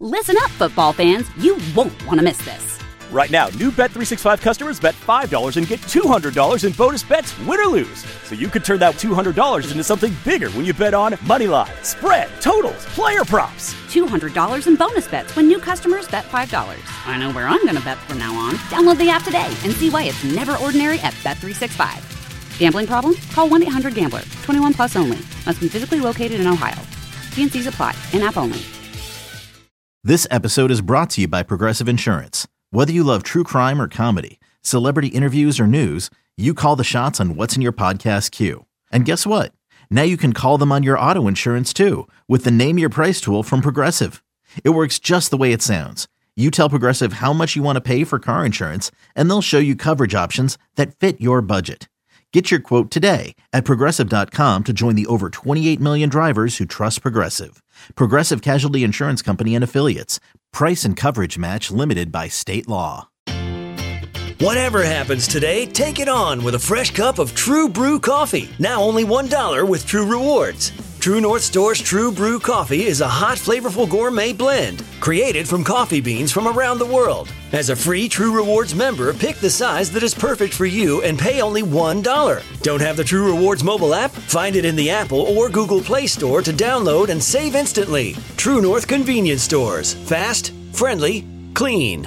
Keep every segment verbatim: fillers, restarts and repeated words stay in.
Listen up, football fans. You won't want to miss this. Right now, new Bet three sixty-five customers bet five dollars and get two hundred dollars in bonus bets, win or lose. So you could turn that two hundred dollars into something bigger when you bet on money line, spread, totals, player props. two hundred dollars in bonus bets when new customers bet five dollars. I know where I'm going to bet from now on. Download the app today and see why it's never ordinary at Bet three sixty-five. Gambling problem? Call one eight hundred gambler. twenty-one plus only. Must be physically located in Ohio. T and C's apply. In-app only. This episode is brought to you by Progressive Insurance. Whether you love true crime or comedy, celebrity interviews or news, you call the shots on what's in your podcast queue. And guess what? Now you can call them on your auto insurance too with the Name Your Price tool from Progressive. It works just the way it sounds. You tell Progressive how much you want to pay for car insurance, and they'll show you coverage options that fit your budget. Get your quote today at Progressive dot com to join the over twenty-eight million drivers who trust Progressive. Progressive Casualty Insurance Company and Affiliates. Price and coverage match limited by state law. Whatever happens today, take it on with a fresh cup of True Brew coffee. Now only one dollar with True Rewards. True North Store's True Brew coffee is a hot, flavorful gourmet blend created from coffee beans from around the world. As a free True Rewards member, pick the size that is perfect for you and pay only one dollar. Don't have the True Rewards mobile app? Find it in the Apple or Google Play Store to download and save instantly. True North Convenience Stores. Fast, friendly, clean.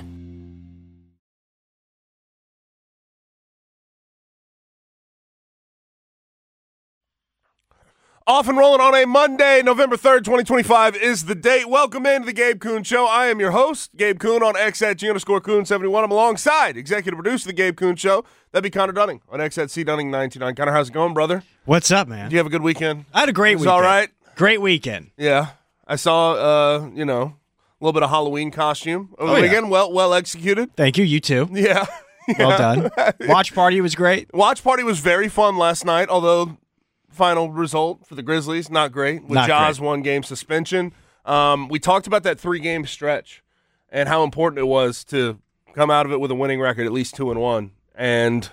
Off and rolling on a Monday, November third, twenty twenty-five is the date. Welcome into the Gabe Kuhn Show. I am your host, Gabe Kuhn, on X at G underscore Kuhn seventy-one. I'm alongside executive producer of the Gabe Kuhn Show. That'd be Connor Dunning on X at C Dunning nine two nine. Connor, how's it going, brother? What's up, man? Did you have a good weekend? I had a great it was weekend. all right? Great weekend. Yeah. I saw, uh, you know, a little bit of Halloween costume over Oh, the yeah. weekend. Well, well executed. Thank you. You too. Yeah. Well done. Watch party was great. Watch party was very fun last night, although final result for the Grizzlies, not great, with Not Ja's great. one-game suspension. Um, we talked about that three-game stretch and how important it was to come out of it with a winning record, at least two and one. And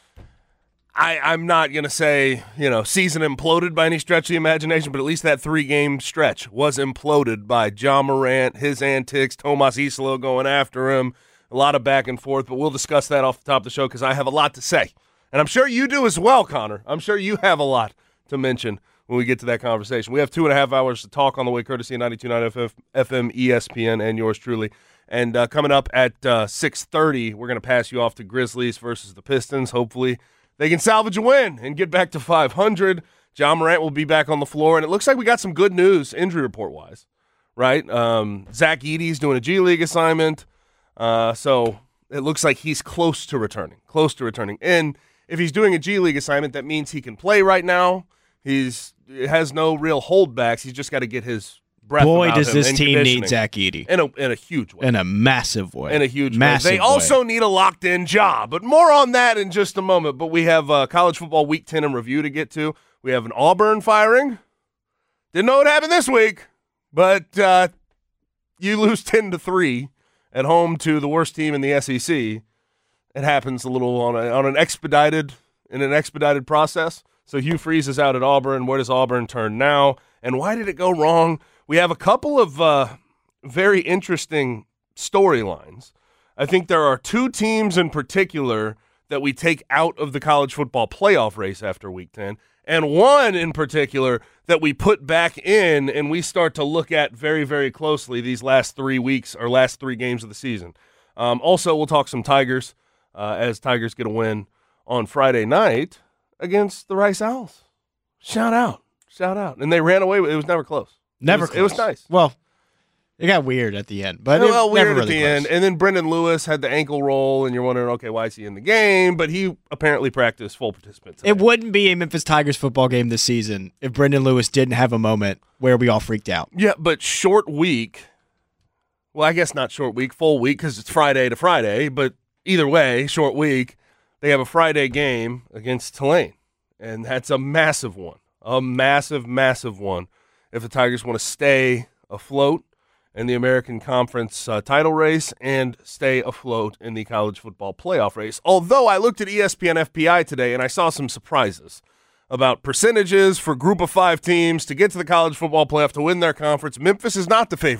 I, I'm not going to say, you know, season imploded by any stretch of the imagination, but at least that three-game stretch was imploded by Ja Morant, his antics, Tomas Isolo going after him, a lot of back and forth. But we'll discuss that off the top of the show because I have a lot to say. And I'm sure you do as well, Connor. I'm sure you have a lot to mention when we get to that conversation. We have two and a half hours to talk on the way, courtesy of ninety-two point nine F M E S P N and yours truly. And uh, coming up at uh, six thirty, we're going to pass you off to Grizzlies versus the Pistons. Hopefully they can salvage a win and get back to five hundred. Ja Morant will be back on the floor, and it looks like we got some good news injury report-wise, right? Um, Zach Edey's doing a G League assignment, uh, so it looks like he's close to returning, close to returning. And if he's doing a G League assignment, that means he can play right now. He's has no real holdbacks. He's just got to get his breath Boy, about does him this and team need conditioning. Zach Edey. In a, in a huge way. In a massive way. In a huge massive way. They way. also need a locked-in job, but more on that in just a moment. But we have uh, college football week ten in review to get to. We have an Auburn firing. Didn't know what happened this week, but uh, you lose ten to three at home to the worst team in the S E C. It happens a little on a, on an expedited in an expedited process. So Hugh Freeze is out at Auburn. Where does Auburn turn now? And why did it go wrong? We have a couple of uh, very interesting storylines. I think there are two teams in particular that we take out of the college football playoff race after week ten, and one in particular that we put back in and we start to look at very, very closely these last three weeks or last three games of the season. Um, also, we'll talk some Tigers uh, as Tigers get a win on Friday night against the Rice Owls. Shout out. Shout out. And they ran away. It was never close. Never it was, close. It was nice. Well, it got weird at the end, but well, it weird never at really the close. end. And then Brendan Lewis had the ankle roll, and you're wondering, okay, why is he in the game? But he apparently practiced full participant today. It wouldn't be a Memphis Tigers football game this season if Brendan Lewis didn't have a moment where we all freaked out. Yeah, but short week. Well, I guess not short week, full week because it's Friday to Friday. But either way, short week. They have a Friday game against Tulane, and that's a massive one, a massive, massive one if the Tigers want to stay afloat in the American Conference uh, title race and stay afloat in the college football playoff race. Although I looked at E S P N F P I today, and I saw some surprises about percentages for group of five teams to get to the college football playoff to win their conference. Memphis is not the favorite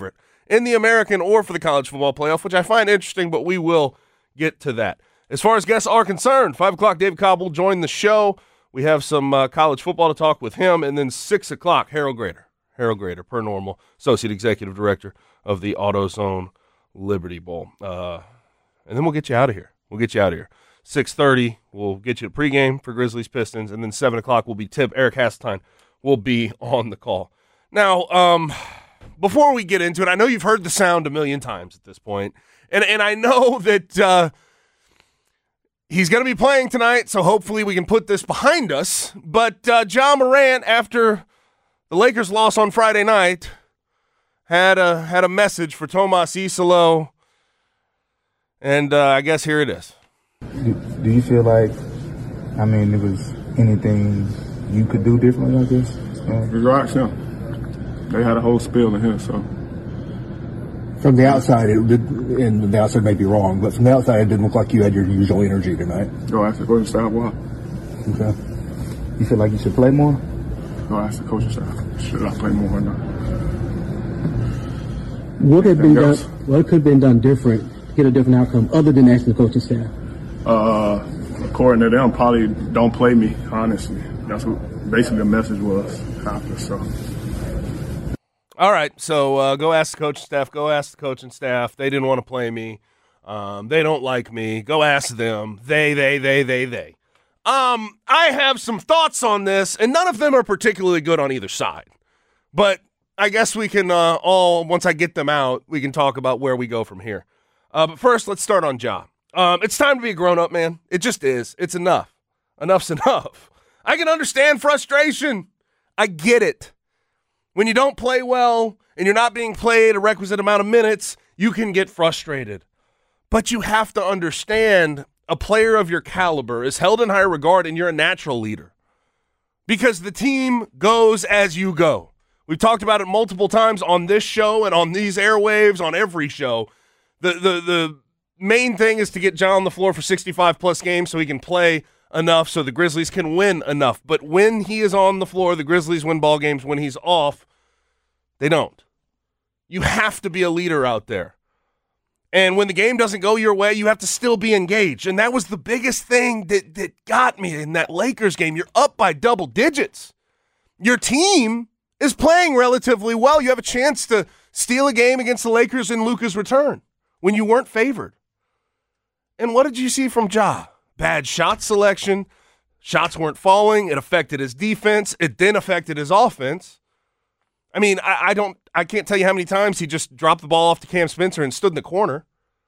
in the American or for the college football playoff, which I find interesting, but we will get to that. As far as guests are concerned, five o'clock, David Cobb will join the show. We have some uh, college football to talk with him, and then six o'clock, Harold Grader. Harold Grader, per normal, Associate Executive Director of the AutoZone Liberty Bowl. Uh, and then we'll get you out of here. We'll get you out of here. six thirty, we'll get you a pregame for Grizzlies Pistons, and then seven o'clock will be tip. Eric Hasseltine will be on the call. Now, um, before we get into it, I know you've heard the sound a million times at this point, and, and I know that uh, he's going to be playing tonight, so hopefully we can put this behind us. But uh, Ja Morant, after the Lakers' loss on Friday night, had a, had a message for Tomas Isolo, and uh, I guess here it is. Do, do you feel like, I mean, there was anything you could do differently, I guess? Uh, Regards him. They had a whole spiel in here, so. From the outside, it did, and the outside may be wrong, but from the outside, it didn't look like you had your usual energy tonight. Go ask the coaching staff why. Okay. You feel like you should play more? Go ask the coaching staff. Should I play more or not? What had been done? else? What could have been done different to get a different outcome, other than asking the coaching staff? Uh, according to them, probably don't play me, honestly. That's what basically the message was after, so. All right, so uh, go ask the coaching staff. Go ask the coaching staff. They didn't want to play me. Um, they don't like me. Go ask them. They, they, they, they, they. Um, I have some thoughts on this, and none of them are particularly good on either side. But I guess we can uh, all, once I get them out, we can talk about where we go from here. Uh, but first, let's start on Ja. Um, it's time to be a grown-up, man. It just is. It's enough. Enough's enough. I can understand frustration. I get it. When you don't play well and you're not being played a requisite amount of minutes, you can get frustrated. But you have to understand a player of your caliber is held in high regard, and you're a natural leader. Because the team goes as you go. We've talked about it multiple times on this show and on these airwaves, on every show. The the the main thing is to get Ja on the floor for sixty-five plus games so he can play enough so the Grizzlies can win enough. But when he is on the floor, the Grizzlies win ball games. When he's off, they don't. You have to be a leader out there. And when the game doesn't go your way, you have to still be engaged. And that was the biggest thing that, that got me in that Lakers game. You're up by double digits. Your team is playing relatively well. You have a chance to steal a game against the Lakers in Luka's return when you weren't favored. And what did you see from Ja? Bad shot selection. Shots weren't falling. It affected his defense. It then affected his offense. I mean, I, I don't, I can't tell you how many times he just dropped the ball off to Cam Spencer and stood in the corner.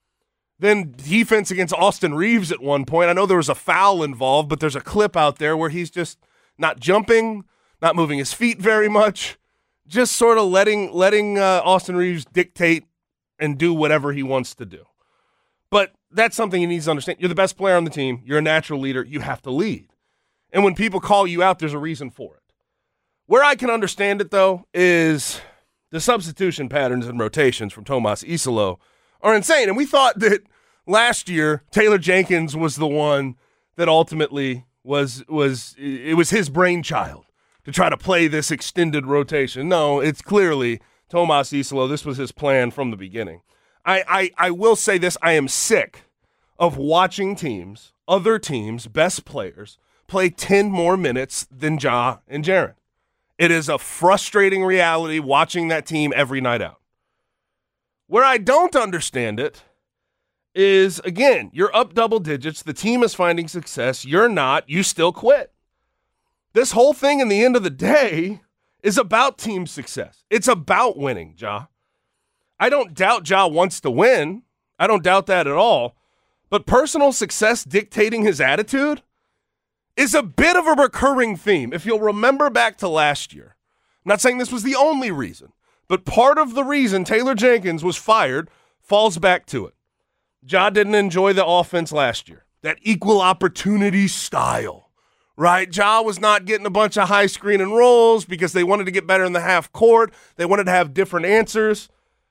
Then defense against Austin Reeves at one point. I know there was a foul involved, but there's a clip out there where he's just not jumping, not moving his feet very much, just sort of letting letting uh, Austin Reeves dictate and do whatever he wants to do. But that's something he needs to understand. You're the best player on the team. You're a natural leader. You have to lead. And when people call you out, there's a reason for it. Where I can understand it, though, is the substitution patterns and rotations from Tomas Isolo are insane. And we thought that last year Taylor Jenkins was the one that ultimately was was it was his brainchild to try to play this extended rotation. No, it's clearly Tomas Isolo. This was his plan from the beginning. I, I, I will say this. I am sick of watching teams, other teams, best players, play ten more minutes than Ja and Jaren. It is a frustrating reality watching that team every night out. Where I don't understand it is, again, you're up double digits. The team is finding success. You're not. You still quit. This whole thing in the end of the day is about team success. It's about winning, Ja. I don't doubt Ja wants to win. I don't doubt that at all. But personal success dictating his attitude is a bit of a recurring theme. If you'll remember back to last year, I'm not saying this was the only reason, but part of the reason Taylor Jenkins was fired falls back to it. Ja didn't enjoy the offense last year, that equal opportunity style, right? Ja was not getting a bunch of high screen and rolls because they wanted to get better in the half court. They wanted to have different answers.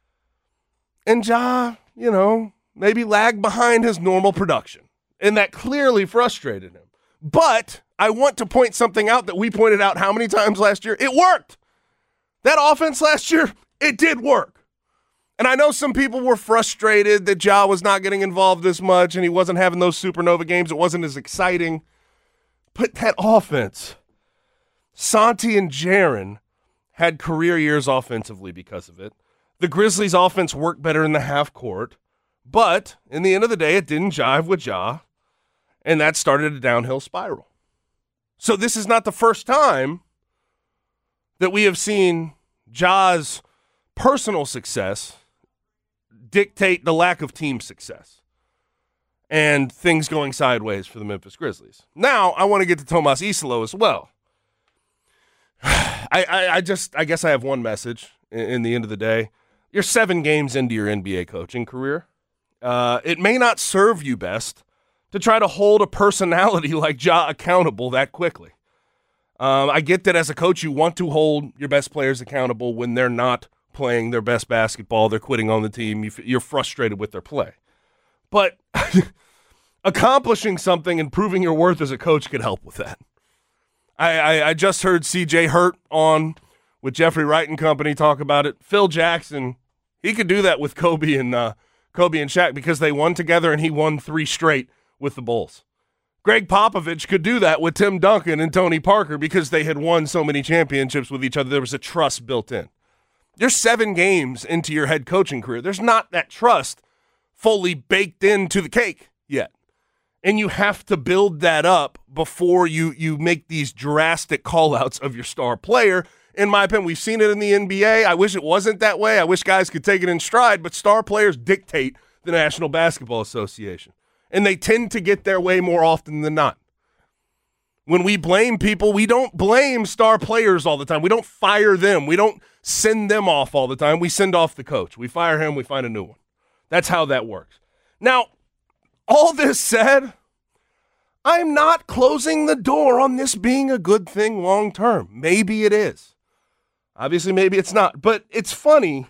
And Ja, you know, maybe lagged behind his normal production, and that clearly frustrated him. But I want to point something out that we pointed out how many times last year? It worked. That offense last year, it did work. And I know some people were frustrated that Ja was not getting involved this much and he wasn't having those supernova games. It wasn't as exciting. But that offense, Santi and Jaren had career years offensively because of it. The Grizzlies' offense worked better in the half court. But in the end of the day, it didn't jive with Ja. And that started a downhill spiral. So this is not the first time that we have seen Ja's personal success dictate the lack of team success and things going sideways for the Memphis Grizzlies. Now, I want to get to Tomas Isalo as well. I, I, I just, I guess I have one message in, in the end of the day. You're seven games into your N B A coaching career. Uh, it may not serve you best to try to hold a personality like Ja accountable that quickly. Um, I get that as a coach, you want to hold your best players accountable when they're not playing their best basketball, they're quitting on the team, you f- you're frustrated with their play. But accomplishing something and proving your worth as a coach could help with that. I, I, I just heard C J Hurt on with Jeffrey Wright and company talk about it. Phil Jackson, he could do that with Kobe and uh, Kobe and Shaq because they won together and he won three straight with the Bulls. Greg Popovich could do that with Tim Duncan and Tony Parker because they had won so many championships with each other. There was a trust built in. You're seven games into your head coaching career. There's not that trust fully baked into the cake yet. And you have to build that up before you, you make these drastic call-outs of your star player. In my opinion, we've seen it in the N B A. I wish it wasn't that way. I wish guys could take it in stride, but star players dictate the National Basketball Association. And they tend to get their way more often than not. When we blame people, we don't blame star players all the time. We don't fire them. We don't send them off all the time. We send off the coach. We fire him. We find a new one. That's how that works. Now, all this said, I'm not closing the door on this being a good thing long term. Maybe it is. Obviously, maybe it's not. But it's funny.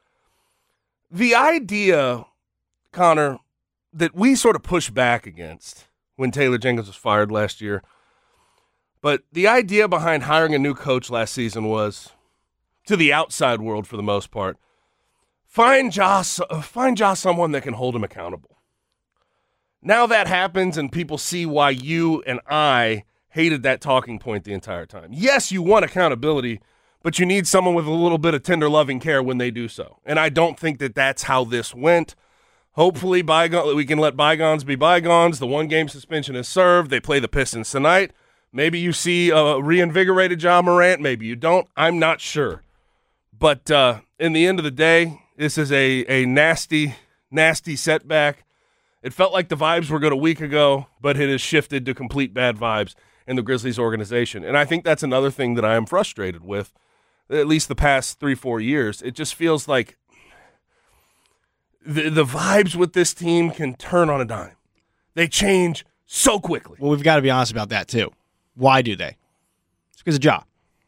The idea, Connor, that we sort of pushed back against when Taylor Jenkins was fired last year. But the idea behind hiring a new coach last season was, to the outside world for the most part, find Ja, find Ja someone that can hold him accountable. Now that happens and people see why you and I hated that talking point the entire time. Yes, you want accountability, but you need someone with a little bit of tender loving care when they do so. And I don't think that that's how this went. Hopefully bygone, we can let bygones be bygones. The one-game suspension is served. They play the Pistons tonight. Maybe you see a reinvigorated Ja Morant. Maybe you don't. I'm not sure. But uh, in the end of the day, this is a, a nasty, nasty setback. It felt like the vibes were good a week ago, but it has shifted to complete bad vibes in the Grizzlies organization. And I think that's another thing that I am frustrated with, at least the past three, four years. It just feels like the, the vibes with this team can turn on a dime. They change so quickly. Well, we've got to be honest about that, too. Why do they? It's because of Ja.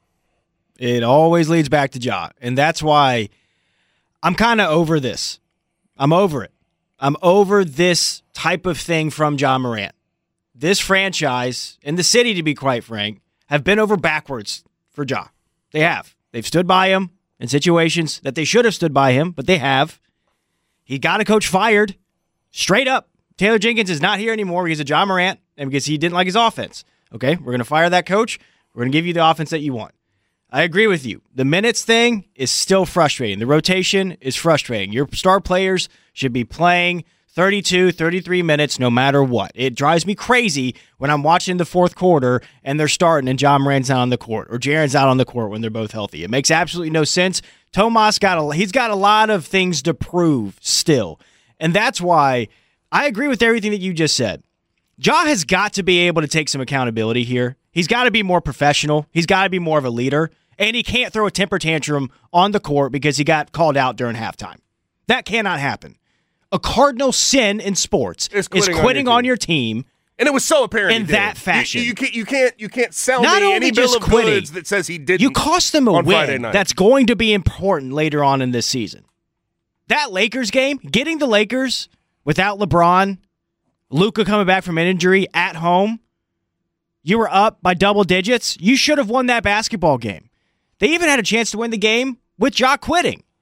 It always leads back to Ja. And that's why I'm kind of over this. I'm over it. I'm over this type of thing from Ja Morant. This franchise, and the city, to be quite frank, have been over backwards for Ja. They have. They've stood by him in situations that they should have stood by him, but they have. He got a coach fired. Straight up. Taylor Jenkins is not here anymore because of Ja Morant and because he didn't like his offense. Okay, we're going to fire that coach. We're going to give you the offense that you want. I agree with you. The minutes thing is still frustrating. The rotation is frustrating. Your star players should be playing thirty-two, thirty-three minutes no matter what. It drives me crazy when I'm watching the fourth quarter and they're starting and Ja Morant's out on the court or Jaren's out on the court when they're both healthy. It makes absolutely no sense. Tomas got a, he's got a lot of things to prove still. And that's why I agree with everything that you just said. Ja has got to be able to take some accountability here. He's got to be more professional. He's got to be more of a leader. And he can't throw a temper tantrum on the court because he got called out during halftime. That cannot happen. A cardinal sin in sports is quitting, is quitting on, your on your team. And it was so apparent in that fashion. You, you, can't, you can't you can't sell Not me any bill of quitting, goods that says he didn't. You cost them a on win Friday night. That's going to be important later on in this season. That Lakers game, getting the Lakers without LeBron, Luka coming back from an injury at home, you were up by double digits. You should have won that basketball game. They even had a chance to win the game with Ja quitting.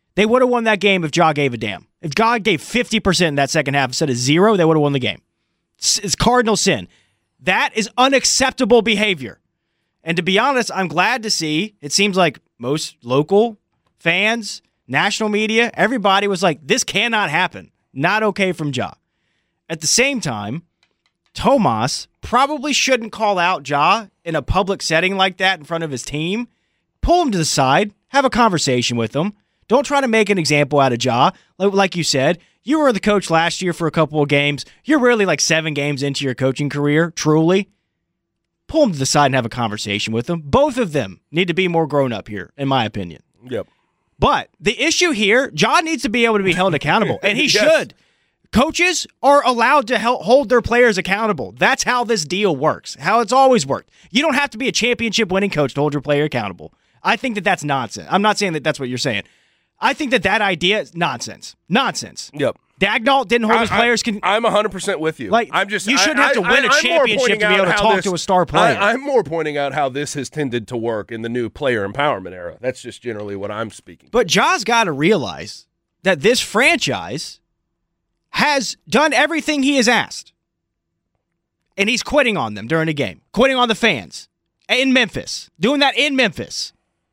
They would have won that game if Ja gave a damn. If God gave fifty percent in that second half instead of zero, they would have won the game. It's, it's cardinal sin. That is unacceptable behavior. And to be honest, I'm glad to see, it seems like most local fans, national media, everybody was like, this cannot happen. Not okay from Ja. At the same time, Tomas probably shouldn't call out Ja in a public setting like that in front of his team. Pull him to the side. Have a conversation with him. Don't try to make an example out of Ja. Like, like you said, you were the coach last year for a couple of games. You're really like seven games into your coaching career, truly. Pull him to the side and have a conversation with them. Both of them need to be more grown up here, in my opinion. Yep. But the issue here, Ja needs to be able to be held accountable, and he Yes. should. Coaches are allowed to help hold their players accountable. That's how this deal works, how it's always worked. You don't have to be a championship-winning coach to hold your player accountable. I think that that's nonsense. I'm not saying that that's what you're saying. I think that that idea is nonsense. Nonsense. Yep. Dagnall didn't hold I, his players. Con- I, I'm one hundred percent with you. Like, I'm just, you shouldn't I, have to I, win a I, championship to be able to talk this, to a star player. I, I'm more pointing out how this has tended to work in the new player empowerment era. That's just generally what I'm speaking. But Ja's got to realize that this franchise has done everything he has asked. And he's quitting on them during the game. Quitting on the fans. In Memphis. Doing that in Memphis.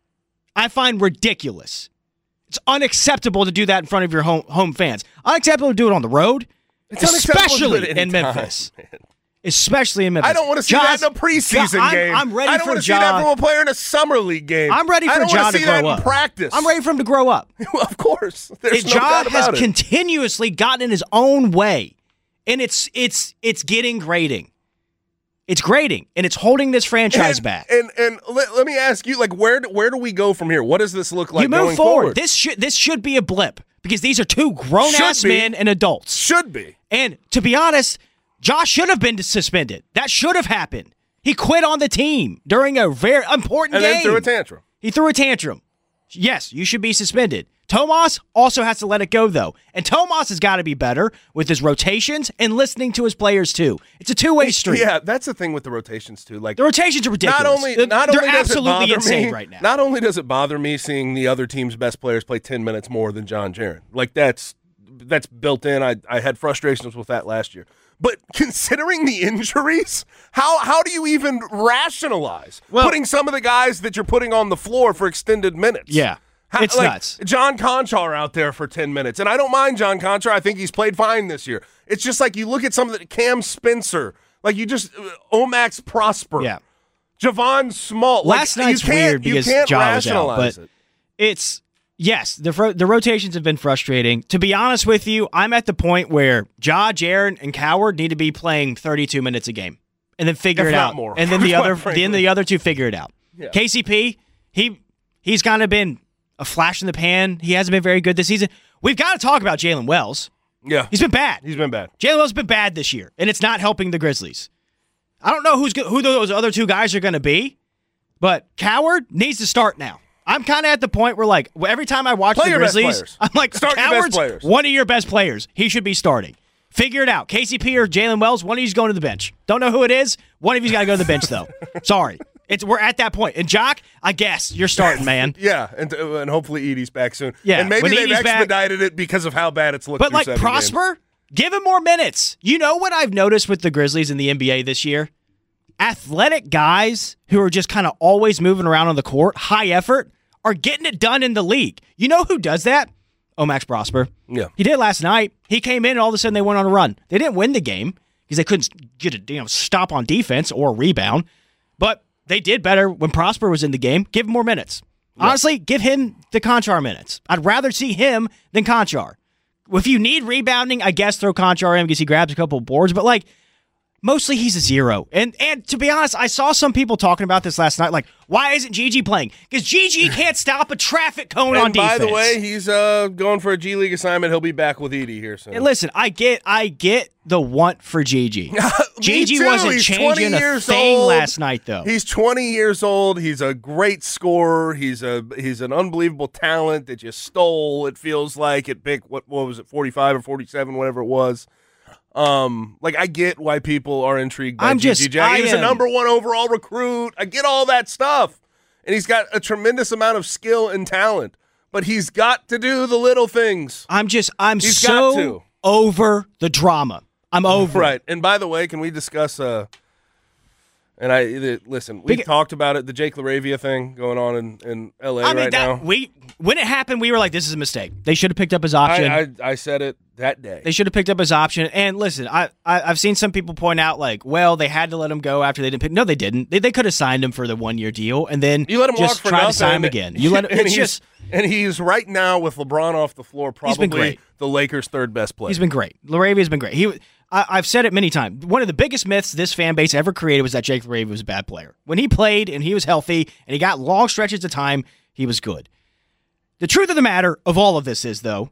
I find ridiculous. It's unacceptable to do that in front of your home home fans. Unacceptable to do it on the road. It's unacceptable to do especially it in anytime, Memphis. man. Especially in Memphis. I don't want to see Ja's, that in a preseason I'm, game. I'm ready I don't for want to Ja. see that from a player in a summer league game. I'm ready for I don't Ja want to see grow that up. in practice. I'm ready for him to grow up. Of course. There's It, no Ja doubt has about it. continuously gotten in his own way, and it's it's it's getting grating. It's grating, and it's holding this franchise and, back. And and let, let me ask you, like, where do, where do we go from here? What does this look like you move going forward. forward? This should this should be a blip because these are two grown ass Should be. men and adults. Should be. And to be honest, Josh should have been suspended. That should have happened. He quit on the team during a very important And game. then threw a tantrum. He threw a tantrum. Yes, you should be suspended. Tomas also has to let it go, though. And Tomas has got to be better with his rotations and listening to his players, too. It's a two-way street. Yeah, that's the thing with the rotations, too. Like The rotations are ridiculous. Not only, They're, not they're only does absolutely it bother insane me, right now. Not only does it bother me seeing the other team's best players play ten minutes more than John Jaren. Like, that's that's built in. I, I had frustrations with that last year. But considering the injuries, how how do you even rationalize Well- putting some of the guys that you're putting on the floor for extended minutes? Yeah. How, It's like, nuts. John Conchar out there for ten minutes. And I don't mind John Conchar. I think he's played fine this year. It's just like you look at some of the Cam Spencer, like you just uh, Omax Prosper. Yeah. Javon Small. Last like, night's you can't, weird because you can't Ja was out, rationalize but it. it's yes, the fro- the rotations have been frustrating. To be honest with you, I'm at the point where Ja, Jaren, and Coward need to be playing thirty-two minutes a game, and then figure If it not out. more, And then the quite other, frankly. then the other two figure it out. Yeah. K C P, he he's kind of been a flash in the pan. He hasn't been very good this season. We've got to talk about Jalen Wells. Yeah. He's been bad. He's been bad. Jalen Wells has been bad this year, and it's not helping the Grizzlies. I don't know who's go- who those other two guys are going to be, but Coward needs to start now. I'm kind of at the point where, like, every time I watch Play the your best Grizzlies, players. I'm like, Start your best Coward's players. one of your best players. He should be starting. Figure it out. K C P or Jalen Wells, one of you's going to the bench. Don't know who it is. One of you's got to go to the bench, though. Sorry. It's We're at that point. And Jock, I guess you're starting, man. Yeah, and uh, and hopefully Edie's back soon. Yeah, and maybe when they've Edie's back- expedited it because of how bad it's looked. But through like seven Prosper, games. give him more minutes. You know what I've noticed with the Grizzlies in the N B A this year? Athletic guys who are just kind of always moving around on the court, high effort, are getting it done in the league. You know who does that? Omax Prosper. Yeah. He did last night. He came in and all of a sudden they went on a run. They didn't win the game because they couldn't get a you know stop on defense or a rebound. But they did better when Prosper was in the game. Give him more minutes. Honestly, give him the Conchar minutes. I'd rather see him than Conchar. If you need rebounding, I guess throw Conchar in because he grabs a couple of boards. But, like, mostly he's a zero. And and to be honest, I saw some people talking about this last night. Like, why isn't Gigi playing? Because Gigi can't stop a traffic cone And on by defense. the way, he's uh, going for a G League assignment. He'll be back with Edie here soon. And listen, I get I get the want for Gigi. Gigi too. wasn't He's changing twenty a years thing old. last night, though. He's twenty years old. He's a great scorer. He's a he's an unbelievable talent that you stole. It feels like at pick what what was it, forty-five or forty-seven, whatever it was. Um, like I get why people are intrigued by I'm Gigi just- Jack. I He was a am- number one overall recruit. I get all that stuff, and he's got a tremendous amount of skill and talent. but he's got to do the little things. I'm just, I'm He's got so to. over the drama. I'm over Right. it. And by the way, can we discuss, uh, and I, the, listen, we Big- talked about it, the Jake LaRavia thing going on in, in L A I mean, right that, now. we when it happened, we were like, this is a mistake. They should have picked up his option. I, I, I said it that day. They should have picked up his option. And listen, I, I, I've seen some people point out, like, well, they had to let him go after they didn't pick. No, they didn't. They, they could have signed him for the one-year deal and then You let him just walk for try nothing. to sign him again. You let him, and it's he's, just, and he's right now with LeBron off the floor, He's been probably great. the Lakers' third best player. he's been great. LaRavia's been great. He, I, I've said it many times. One of the biggest myths this fan base ever created was that Jake LaRavia was a bad player. When he played and he was healthy and he got long stretches of time, he was good. The truth of the matter of all of this is, though,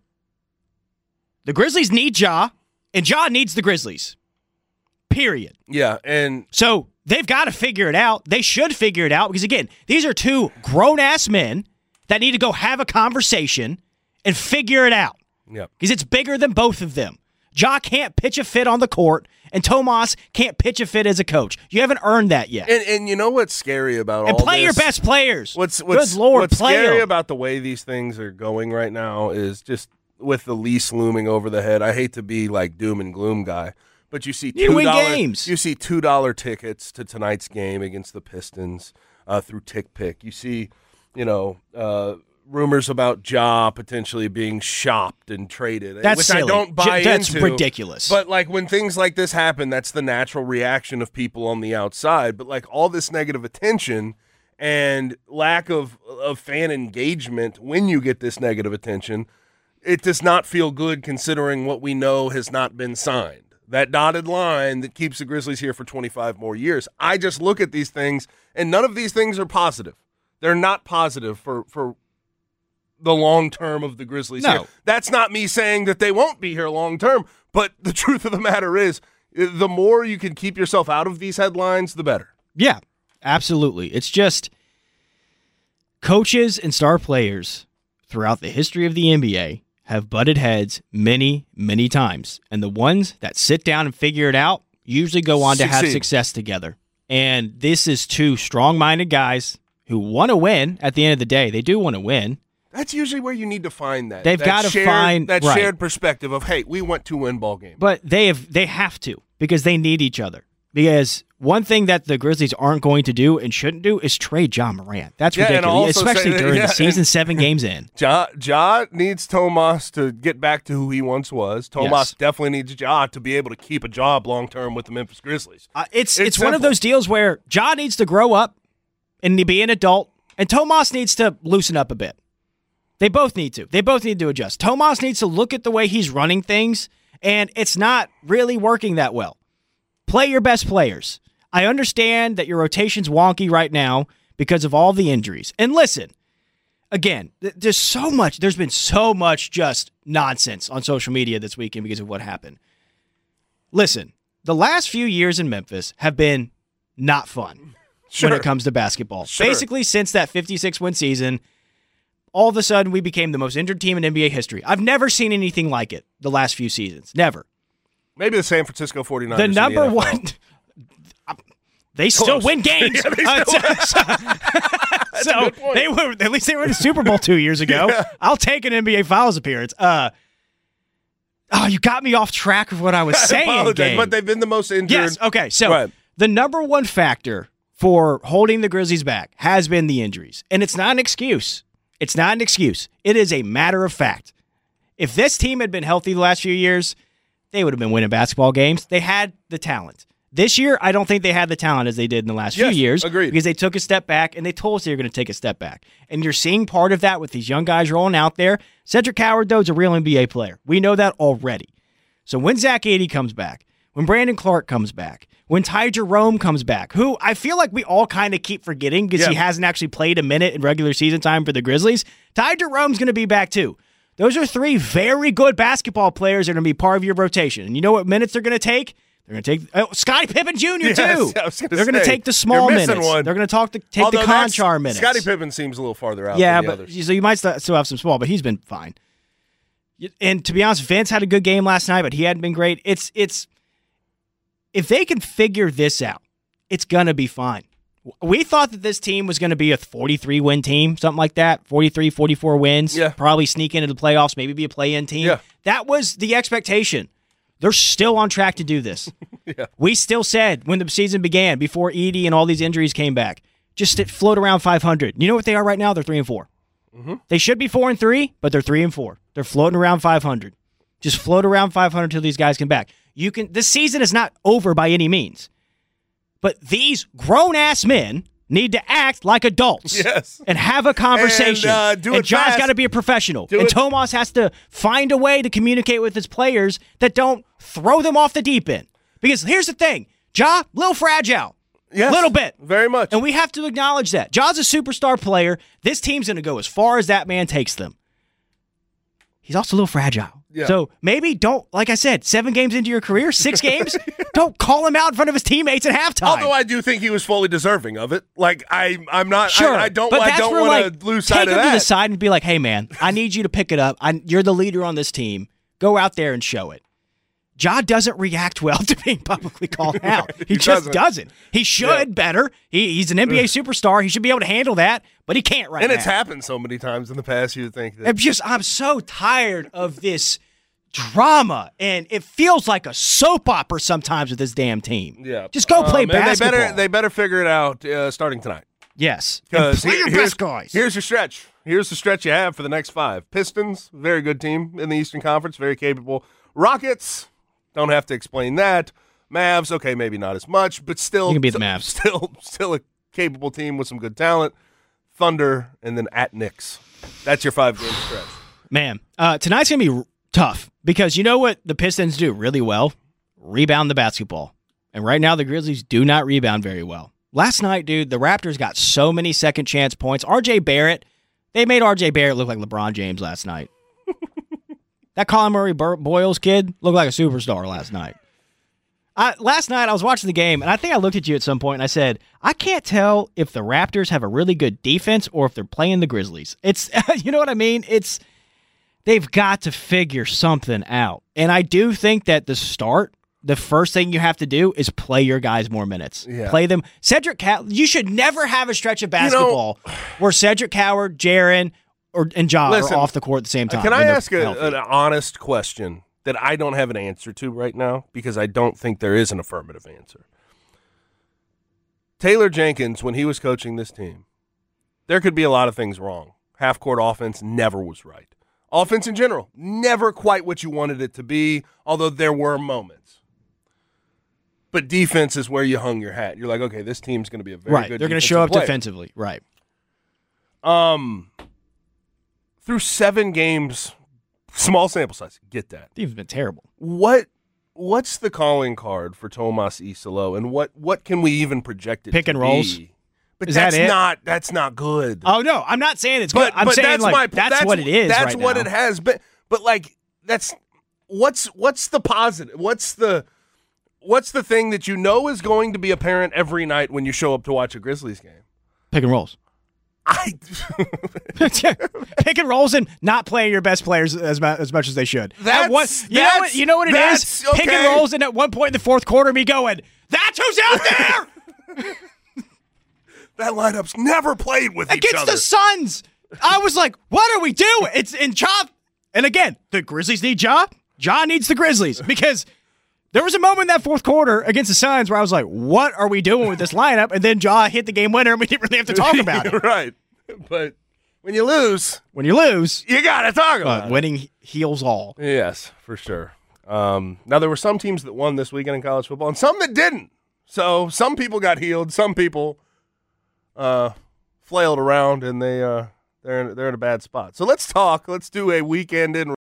the Grizzlies need Ja, and Ja needs the Grizzlies. Period. Yeah, and So they've got to figure it out. They should figure it out because, again, these are two grown-ass men that need to go have a conversation and figure it out yeah. because it's bigger than both of them. Ja can't pitch a fit on the court, and Tomas can't pitch a fit as a coach. You haven't earned that yet. And and you know what's scary about And all play this? your best players. What's what's Good Lord, what's play scary them. about the way these things are going right now is just with the lease looming over the head. I hate to be like doom and gloom guy, but you see You two win dollar games. you see two dollar tickets to tonight's game against the Pistons uh, through TickPick. You see, you know. Uh, Rumors about Ja potentially being shopped and traded, That's which silly. I don't buy J- that's into. ridiculous. But like when things like this happen, that's the natural reaction of people on the outside. But like all this negative attention and lack of of fan engagement when you get this negative attention, it does not feel good considering what we know has not been signed. That dotted line that keeps the Grizzlies here for twenty-five more years. I just look at these things, and none of these things are positive. They're not positive for for. the long term of the Grizzlies No. here. That's not me saying that they won't be here long term, but the truth of the matter is the more you can keep yourself out of these headlines, the better. Yeah, absolutely. It's just coaches and star players throughout the history of the N B A have butted heads many, many times. And the ones that sit down and figure it out usually go on to have Succeed. success together. And this is two strong-minded guys who want to win at the end of the day. They do want to win. That's usually where you need to find that. They've that gotta shared- find- that right. shared perspective of, hey, we went to win ball game. But they have they have to because they need each other. Because one thing that the Grizzlies aren't going to do and shouldn't do is trade Ja Morant. That's Yeah, and ridiculous, also especially say- during yeah, the season, and- seven games in. Ja, ja needs Tomas to get back to who he once was. Tomas Yes. definitely needs Ja to be able to keep a job long term with the Memphis Grizzlies. Uh, it's It's it's, one of simple. those deals where Ja needs to grow up and be an adult, and Tomas needs to loosen up a bit. They both need to. They both need to adjust. Tomas needs to look at the way he's running things, and it's not really working that well. Play your best players. I understand that your rotation's wonky right now because of all the injuries. And listen, again, th- there's so much, there's been so much just nonsense on social media this weekend because of what happened. Listen, the last few years in Memphis have been not fun Sure. when it comes to basketball. Sure. Basically, since that fifty-six win season, all of a sudden we became the most injured team in N B A history. I've never seen anything like it the last few seasons. Never. Maybe the San Francisco forty-niners. The in number N F L. one, they still Close. win games. Yeah, they Uh, still so so a good point. they were at least they were in the Super Bowl two years ago. Yeah. I'll take an N B A Finals appearance. Uh, oh, you got me off track of what I was I saying. apologize, Gabe. but they've been the most injured. Yes. Okay. So Right. the number one factor for holding the Grizzlies back has been the injuries, and it's not an excuse. It's not an excuse. It is a matter of fact. If this team had been healthy the last few years, they would have been winning basketball games. They had the talent. This year, I don't think they had the talent as they did in the last Yes, few years. agreed. Because they took a step back, and they told us they were going to take a step back. And you're seeing part of that with these young guys rolling out there. Cedric Howard, though, is a real N B A player. We know that already. So when Zach Edey comes back, when Brandon Clark comes back, when Ty Jerome comes back, who I feel like we all kind of keep forgetting because he Yeah. hasn't actually played a minute in regular season time for the Grizzlies, Ty Jerome's going to be back too. Those are three very good basketball players that are going to be part of your rotation. And you know what minutes they're going to take? They're going to take oh, Scottie Pippen Junior Yes, too. I was gonna They're going to say, take the small you're missing minutes. one. They're going to talk the, take Although the that's- Conchar minutes. Scottie Pippen seems a little farther out Yeah, than the but others. so you might st- still have some small, but he's been fine. And to be honest, Vince had a good game last night, but he hadn't been great. It's it's if they can figure this out, it's gonna be fine. We thought that this team was going to be a forty-three win team, something like that, forty-three, forty-four wins, yeah. probably sneak into the playoffs, maybe be a play-in team. Yeah. That was the expectation. They're still on track to do this. yeah. We still said when the season began, before Edey and all these injuries came back, just float around five hundred. You know what they are right now? They're three and four. Mm-hmm. They should be four and three, but they're three and four. They're floating around five hundred. Just float around five hundred until these guys come back. You can. This season is not over by any means, but these grown-ass men need to act like adults yes. and have a conversation. And, uh, do and it John's fast. got to be a professional. Do and it. Tomas has to find a way to communicate with his players that don't throw them off the deep end. Because here's the thing, Ja, little fragile. Yes, little bit. Very much. And we have to acknowledge that. Ja's a superstar player. This team's going to go as far as that man takes them. He's also a little fragile. Yeah. So maybe don't, like I said, seven games into your career, six games, don't call him out in front of his teammates at halftime. Although I do think he was fully deserving of it. Like, I, I'm not, sure, I, I don't, but I that's don't where, want like, to lose take sight of him that. to the side and be like, hey, man, I need you to pick it up. I, you're the leader on this team. Go out there and show it. Ja doesn't react well to being publicly called out. He, He just doesn't. doesn't. He should Yeah. better. He, he's an N B A superstar. He should be able to handle that, but he can't right and now. it's happened so many times in the past, you'd think that. I'm just, I'm so tired of this drama, and it feels like a soap opera sometimes with this damn team. Yeah. Just go play Um, and basketball. They better, they better figure it out uh, starting tonight. yes. And Because play your here's, best guys. here's your stretch. Here's the stretch you have for the next five. Pistons, very good team in the Eastern Conference, very capable. Rockets, don't have to explain that. Mavs, okay, maybe not as much, but still, You can beat the Mavs. Still, still a capable team with some good talent. Thunder, and then at Knicks. That's your five-game stretch. Man, uh, tonight's going to be r- tough because you know what the Pistons do really well? Rebound the basketball. And right now, the Grizzlies do not rebound very well. Last night, dude, the Raptors got so many second chance points. R J Barrett, they made R J Barrett look like LeBron James last night. That Colin Murray Bur- Boyles kid looked like a superstar last night. I, last night, I was watching the game, and I think I looked at you at some point, and I said, I can't tell if the Raptors have a really good defense or if they're playing the Grizzlies. It's, you know what I mean? It's, they've got to figure something out. And I do think that the start, the first thing you have to do is play your guys more minutes. Yeah. Play them. Cedric Cow- you should never have a stretch of basketball you know, where Cedric Coward, Jaren, or and Ja listen, are off the court at the same time. Can I ask a, healthy. an honest question that I don't have an answer to right now because I don't think there is an affirmative answer? Taylor Jenkins, when he was coaching this team, there could be a lot of things wrong. Half-court offense never was right. Offense in general, never quite what you wanted it to be, although there were moments. But defense is where you hung your hat. You're like, okay, this team's going to be a very right. good They're going to defensive show up player. defensively. Right. Um, through seven games, small sample size, get that. Team's been terrible. What what's the calling card for Tomas Isalo, and what what can we even project it Pick to and rolls? be? But Is that that's it? not that's not good. Oh no, I'm not saying it's but good. I'm but saying that's like my, that's, that's what it is. That's right what now. it has been. But like that's what's what's the positive? What's the what's the thing that you know is going to be apparent every night when you show up to watch a Grizzlies game? Pick and rolls. I Pick and rolls and not playing your best players as, mu- as much as they should. That's, At one, you know what you know what it is? that's, Pick and okay. rolls, and at one point in the fourth quarter, me going, "That's who's out there." That lineup's never played with each Against other. the Suns. I was like, "What are we doing?" It's in Chop, and again, the Grizzlies need Ja. Ja needs the Grizzlies because. There was a moment in that fourth quarter against the Suns where I was like, what are we doing with this lineup? And then Ja hit the game winner, and we didn't really have to talk about it. Right. But when you lose, When you lose, you got to talk about uh, it. winning heals all. Yes, for sure. Um, now, there were some teams that won this weekend in college football and some that didn't. So some people got healed. Some people uh, flailed around, and they, uh, they're, in, they're in a bad spot. So let's talk. Let's do a weekend in.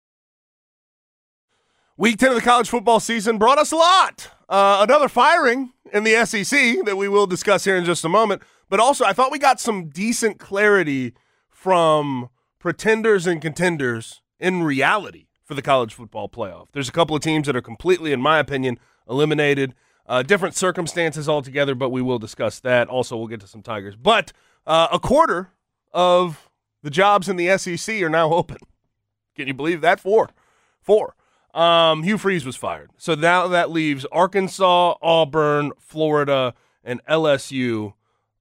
Week ten of the college football season brought us a lot. Uh, another firing in the S E C that we will discuss here in just a moment. But also, I thought we got some decent clarity from pretenders and contenders in reality for the college football playoff. There's a couple of teams that are completely, in my opinion, eliminated. Uh, different circumstances altogether, but we will discuss that. Also, we'll get to some Tigers. But uh, a quarter of the jobs in the S E C are now open. Can you believe that? Four. Four. Um, Hugh Freeze was fired. So now that leaves Arkansas, Auburn, Florida, and L S U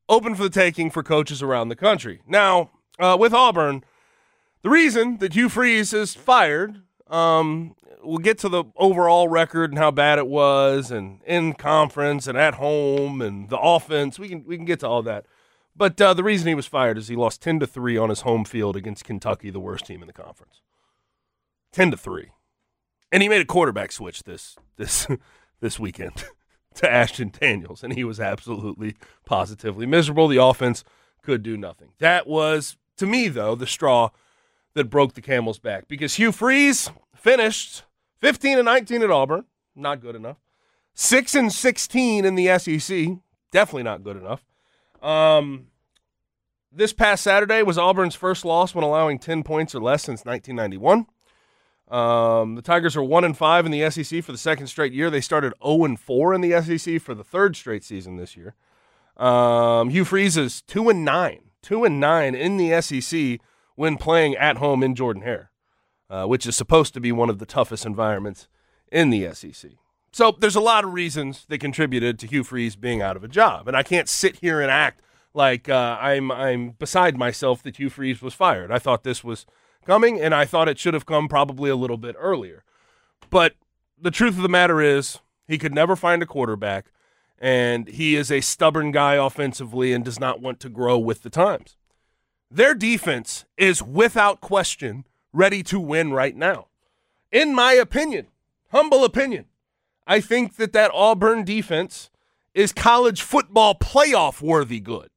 open for the taking for coaches around the country. Now, uh, with Auburn, the reason that Hugh Freeze is fired, um, we'll get to the overall record and how bad it was, and in conference and at home and the offense. We can we can get to all that. But uh, the reason he was fired is he lost ten to three on his home field against Kentucky, the worst team in the conference. ten to three. And he made a quarterback switch this this this weekend to Ashton Daniels, and he was absolutely, positively miserable. The offense could do nothing. That was, to me, though, the straw that broke the camel's back, because Hugh Freeze finished fifteen and nineteen at Auburn, not good enough. six and sixteen in the S E C, definitely not good enough. Um, this past Saturday was Auburn's first loss when allowing ten points or less since nineteen ninety-one. Um, the Tigers are one and five in the S E C for the second straight year. They started zero and four in the S E C for the third straight season this year. Um, Hugh Freeze is two and nine, two and nine in the S E C when playing at home in Jordan-Hare, uh, which is supposed to be one of the toughest environments in the S E C. So there's a lot of reasons that contributed to Hugh Freeze being out of a job, and I can't sit here and act like uh, I'm I'm beside myself that Hugh Freeze was fired. I thought this was coming, and I thought it should have come probably a little bit earlier. But the truth of the matter is he could never find a quarterback, and he is a stubborn guy offensively and does not want to grow with the times. Their defense is, without question, ready to win right now. In my opinion, humble opinion, I think that that Auburn defense is college football playoff worthy good.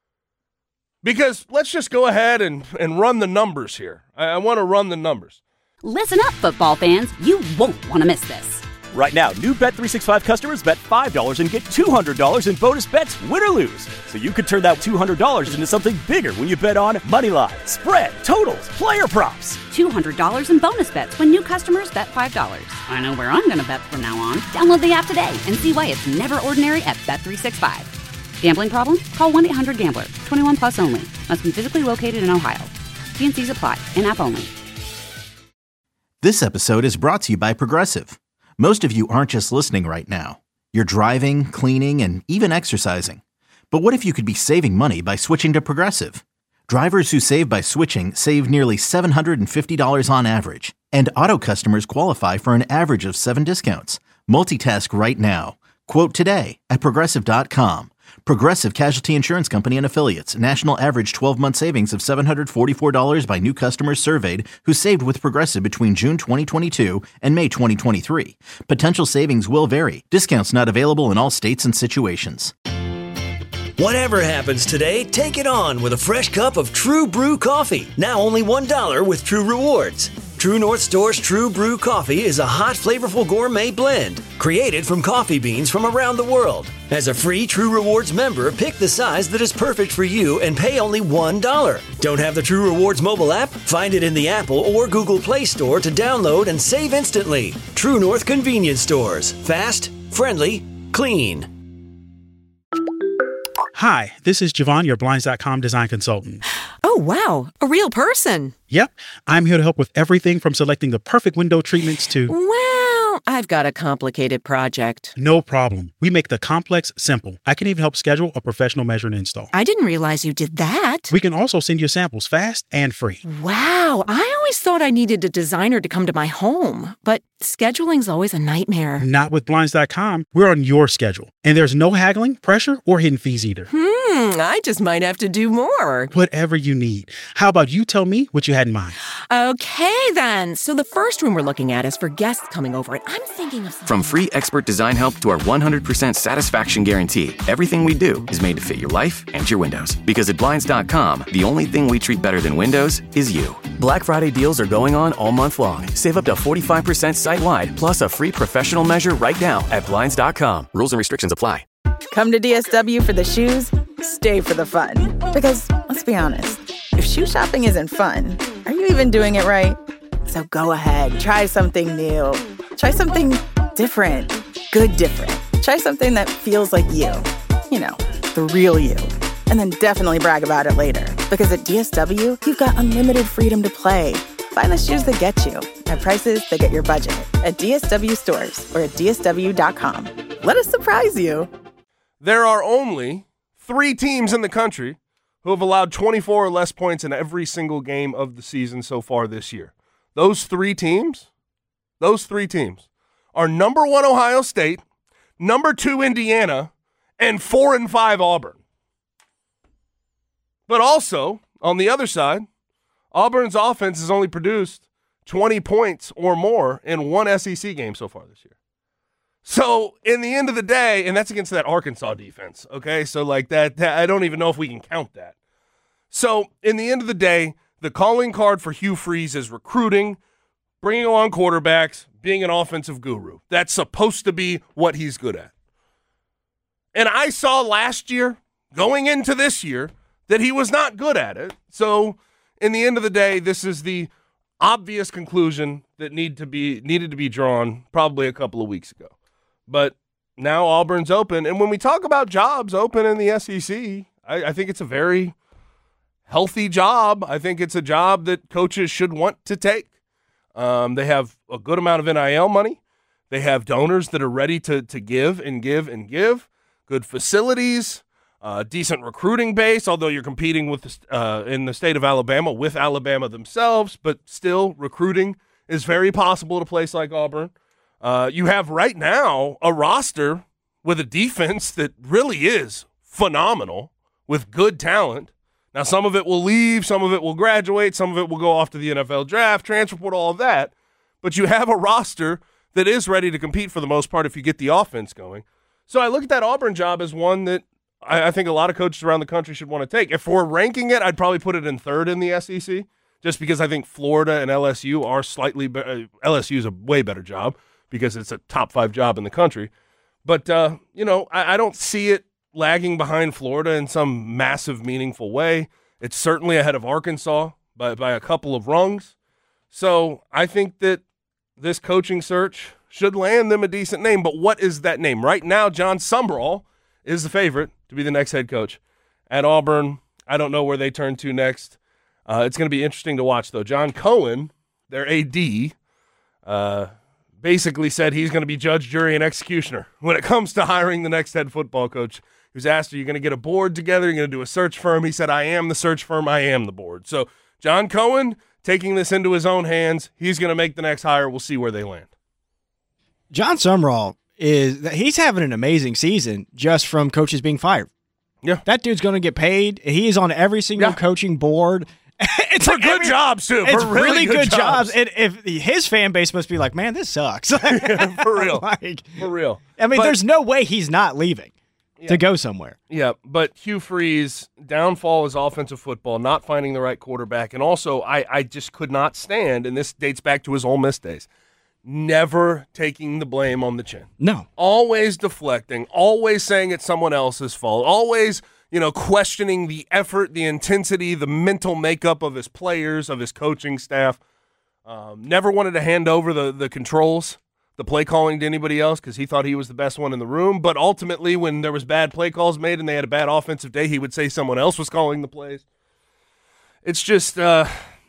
Because let's just go ahead and, and run the numbers here. I, I want to run the numbers. Listen up, football fans. You won't want to miss this. Right now, new Bet three sixty-five customers bet five dollars and get two hundred dollars in bonus bets, win or lose. So you could turn that two hundred dollars into something bigger when you bet on money line, spread, totals, player props. two hundred dollars in bonus bets when new customers bet five dollars. I know where I'm going to bet from now on. Download the app today and see why it's never ordinary at Bet three sixty-five. Gambling problem? Call one eight hundred gambler. twenty-one plus only. Must be physically located in Ohio. T and C's apply. In-app only. This episode is brought to you by Progressive. Most of you aren't just listening right now. You're driving, cleaning, and even exercising. But what if you could be saving money by switching to Progressive? Drivers who save by switching save nearly seven hundred fifty dollars on average. And auto customers qualify for an average of seven discounts. Multitask right now. Quote today at Progressive dot com. Progressive Casualty Insurance Company and Affiliates. National average twelve-month savings of seven hundred forty-four dollars by new customers surveyed who saved with Progressive between June twenty twenty-two and May twenty twenty-three. Potential savings will vary. Discounts not available in all states and situations. Whatever happens today, take it on with a fresh cup of True Brew coffee. Now only one dollar with True Rewards. True North Store's True Brew coffee is a hot, flavorful gourmet blend created from coffee beans from around the world. As a free True Rewards member, pick the size that is perfect for you and pay only one dollar. Don't have the True Rewards mobile app? Find it in the Apple or Google Play Store to download and save instantly. True North Convenience Stores. Fast, friendly, clean. Hi, this is Javon, your Blinds dot com design consultant. Oh, wow. A real person. Yep. I'm here to help with everything from selecting the perfect window treatments to... Well, I've got a complicated project. No problem. We make the complex simple. I can even help schedule a professional measure and install. I didn't realize you did that. We can also send you samples fast and free. Wow. I always thought I needed a designer to come to my home, but scheduling's always a nightmare. Not with Blinds dot com. We're on your schedule. And there's no haggling, pressure, or hidden fees either. Hmm, I just might have to do more. Whatever you need. How about you tell me what you had in mind? Okay, then. So the first room we're looking at is for guests coming over, and I'm thinking of something. From free expert design help to our one hundred percent satisfaction guarantee, everything we do is made to fit your life and your windows. Because at Blinds dot com, the only thing we treat better than windows is you. Black Friday deals are going on all month long. Save up to forty-five percent site-wide, plus a free professional measure right now at Blinds dot com. Rules and restrictions apply. Come to D S W for the shoes, stay for the fun. Because, let's be honest, if shoe shopping isn't fun, are you even doing it right? So go ahead, try something new. Try something different. Good different. Try something that feels like you. You know, the real you. And then definitely brag about it later. Because at D S W, you've got unlimited freedom to play. Find the shoes that get you at prices that get your budget at D S W stores or at D S W dot com. Let us surprise you. There are only three teams in the country who have allowed twenty-four or less points in every single game of the season so far this year. Those three teams, those three teams are number one Ohio State, number two Indiana, and four and five Auburn. But also, on the other side, Auburn's offense has only produced twenty points or more in one S E C game so far this year. So, in the end of the day, and that's against that Arkansas defense, okay? So, like, that, that I don't even know if we can count that. So, in the end of the day, the calling card for Hugh Freeze is recruiting, bringing along quarterbacks, being an offensive guru. That's supposed to be what he's good at. And I saw last year, going into this year, that he was not good at it. So, in the end of the day, this is the obvious conclusion that need to be needed to be drawn probably a couple of weeks ago. But now Auburn's open. And when we talk about jobs open in the S E C, I, I think it's a very healthy job. I think it's a job that coaches should want to take. Um, they have a good amount of N I L money. They have donors that are ready to, to give and give and give. Good facilities, uh, decent recruiting base, although you're competing with the, uh, in the state of Alabama with Alabama themselves, but still recruiting is very possible at a place like Auburn. Uh, you have right now a roster with a defense that really is phenomenal with good talent. Now, some of it will leave, some of it will graduate, some of it will go off to the N F L draft, transfer portal, all of that. But you have a roster that is ready to compete for the most part if you get the offense going. So I look at that Auburn job as one that I, I think a lot of coaches around the country should want to take. If we're ranking it, I'd probably put it in third in the S E C, just because I think Florida and L S U are slightly better. L S U is a way better job because it's a top five job in the country. But, uh, you know, I, I don't see it lagging behind Florida in some massive, meaningful way. It's certainly ahead of Arkansas by, by a couple of rungs. So I think that this coaching search should land them a decent name. But what is that name? Right now, John Sumrall is the favorite to be the next head coach at Auburn. I don't know where they turn to next. Uh, it's going to be interesting to watch, though. John Cohen, their A D, uh, basically said he's going to be judge, jury, and executioner when it comes to hiring the next head football coach. He was asked, are you going to get a board together? You're going to do a search firm? He said, I am the search firm. I am the board. So John Cohen taking this into his own hands. He's going to make the next hire. We'll see where they land. John Sumrall, is he's having an amazing season just from coaches being fired. Yeah. That dude's going to get paid. He is on every single yeah. coaching board. It's for like good every, jobs, too. It's for really, really good, good jobs. jobs. And if his fan base must be like, man, this sucks. For real. like, for real. I mean, but, there's no way he's not leaving yeah. to go somewhere. Yeah, but Hugh Freeze, downfall is offensive football, not finding the right quarterback. And also, I, I just could not stand, and this dates back to his Ole Miss days, never taking the blame on the chin. No. Always deflecting, always saying it's someone else's fault, always, you know, questioning the effort, the intensity, the mental makeup of his players, of his coaching staff. Um, never wanted to hand over the, the controls, the play calling to anybody else because he thought he was the best one in the room. But ultimately, when there was bad play calls made and they had a bad offensive day, he would say someone else was calling the plays. It's just, uh,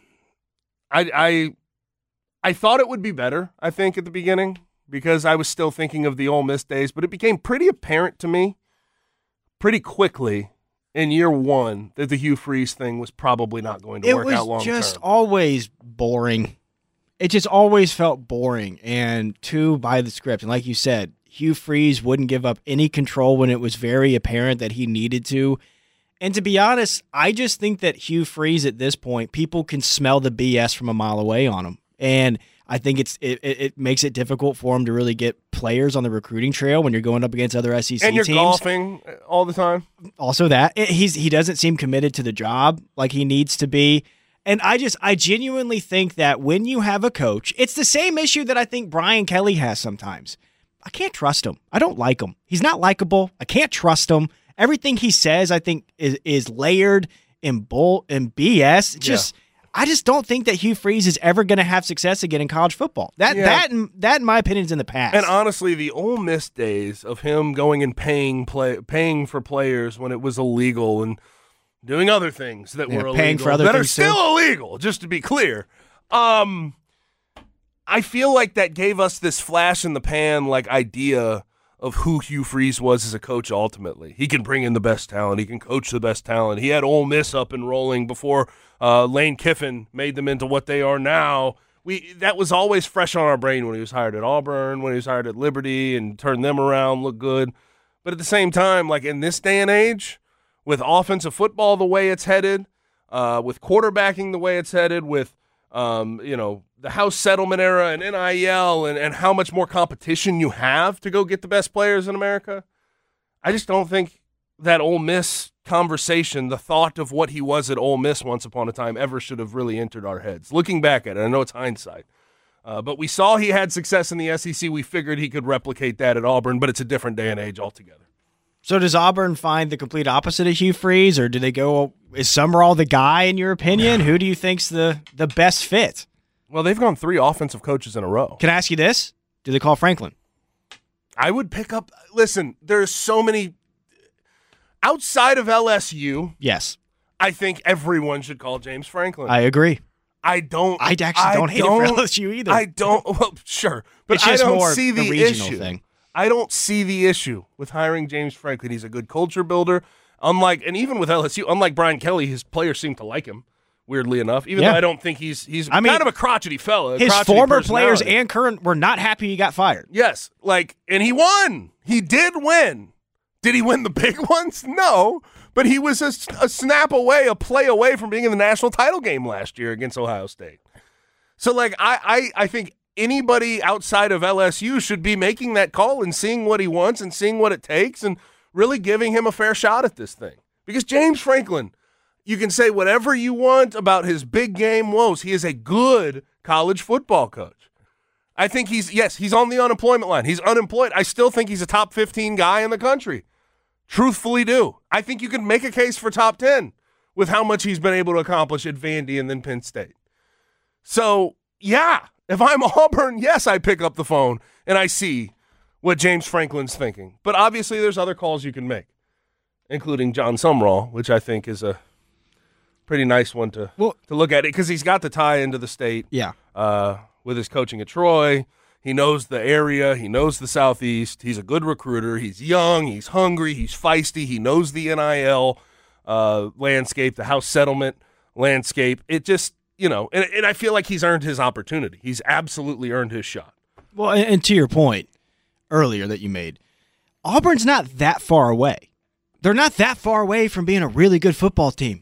I, I, I thought it would be better, I think, at the beginning because I was still thinking of the Ole Miss days, but it became pretty apparent to me pretty quickly in year one that the Hugh Freeze thing was probably not going to it work out long term. It was just always boring. It just always felt boring and too by the script. And like you said, Hugh Freeze wouldn't give up any control when it was very apparent that he needed to. And to be honest, I just think that Hugh Freeze at this point, people can smell the B S from a mile away on him. And I think it's it, it makes it difficult for him to really get players on the recruiting trail when you're going up against other S E C and you're teams. golfing all the time. Also that. He's he doesn't seem committed to the job like he needs to be. And I just I genuinely think that when you have a coach, it's the same issue that I think Brian Kelly has sometimes. I can't trust him. I don't like him. He's not likable. I can't trust him. Everything he says, I think, is is layered in bull and B S. Just. Yeah. I just don't think that Hugh Freeze is ever going to have success again in college football. That, yeah. that, that, in my opinion, is in the past. And honestly, the Ole Miss days of him going and paying play, paying for players when it was illegal and doing other things that yeah, were illegal paying for other that things are still too. illegal. Just to be clear, um, I feel like that gave us this flash in the pan like idea of who Hugh Freeze was as a coach ultimately. He can bring in the best talent. He can coach the best talent. He had Ole Miss up and rolling before uh, Lane Kiffin made them into what they are now. We That was always fresh on our brain when he was hired at Auburn, when he was hired at Liberty and turned them around, looked good. But at the same time, like in this day and age, with offensive football the way it's headed, uh, with quarterbacking the way it's headed, with um, you know, the house settlement era and N I L and, and how much more competition you have to go get the best players in America, I just don't think that Ole Miss conversation, the thought of what he was at Ole Miss once upon a time, ever should have really entered our heads. Looking back at it, I know it's hindsight, uh, but we saw he had success in the S E C. We figured he could replicate that at Auburn, but it's a different day and age altogether. So does Auburn find the complete opposite of Hugh Freeze, or do they go, is Summerall the guy in your opinion? Who do you think's the, the best fit? Well, they've gone three offensive coaches in a row. Can I ask you this? Do they call Franklin? I would pick up, listen, there's so many, outside of L S U, yes, I think everyone should call James Franklin. I agree. I don't. I actually I don't hate don't, it for L S U either. I don't. Well, sure, but it's I just don't more see the, the regional issue. Thing. I don't see the issue with hiring James Franklin. He's a good culture builder. Unlike, and even with L S U, unlike Brian Kelly, his players seem to like him. Weirdly enough, even yeah. though I don't think he's he's I mean, kind of a crotchety fella. His crotchety former players personality. and current were not happy he got fired. Yes, like, and he won. He did win. Did he win the big ones? No, but he was a, a snap away, a play away from being in the national title game last year against Ohio State. So, like, I, I, I think anybody outside of L S U should be making that call and seeing what he wants and seeing what it takes and really giving him a fair shot at this thing. Because James Franklin, you can say whatever you want about his big game woes. He is a good college football coach. I think he's, yes, he's on the unemployment line. He's unemployed. I still think he's a top fifteen guy in the country. Truthfully do. I think you can make a case for top ten with how much he's been able to accomplish at Vandy and then Penn State. So, yeah, if I'm Auburn, yes, I pick up the phone and I see what James Franklin's thinking. But obviously there's other calls you can make, including John Sumrall, which I think is a pretty nice one to well, to look at it because he's got the tie into the state. Yeah. Uh, with his coaching at Troy, he knows the area. He knows the Southeast. He's a good recruiter. He's young. He's hungry. He's feisty. He knows the N I L uh, landscape, the house settlement landscape. It just, you know, and, and I feel like he's earned his opportunity. He's absolutely earned his shot. Well, and, and to your point earlier that you made, Auburn's not that far away. They're not that far away from being a really good football team.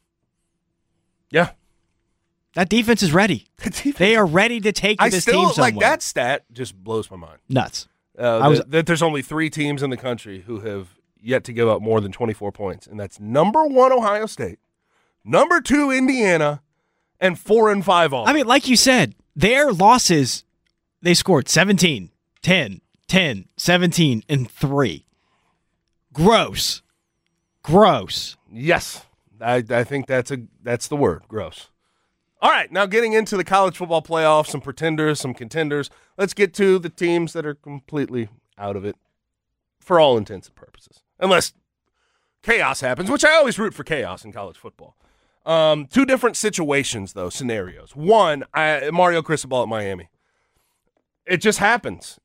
Yeah. That defense is ready. The defense. They are ready to take I this still, team somewhere. like, that stat just blows my mind. Nuts. Uh, I was, that, that there's only three teams in the country who have yet to give up more than twenty-four points, and that's number one, Ohio State, number two, Indiana, and four and five Auburn. I mean, like you said, their losses, they scored seventeen, ten, ten, seventeen, and three. Gross. Gross. Yes. I, I think that's a that's the word, gross. All right, now getting into the college football playoffs, some pretenders, some contenders. Let's get to the teams that are completely out of it for all intents and purposes. Unless chaos happens, which I always root for chaos in college football. Um, two different situations, though, scenarios. One, I, Mario Cristobal at Miami. It just happens.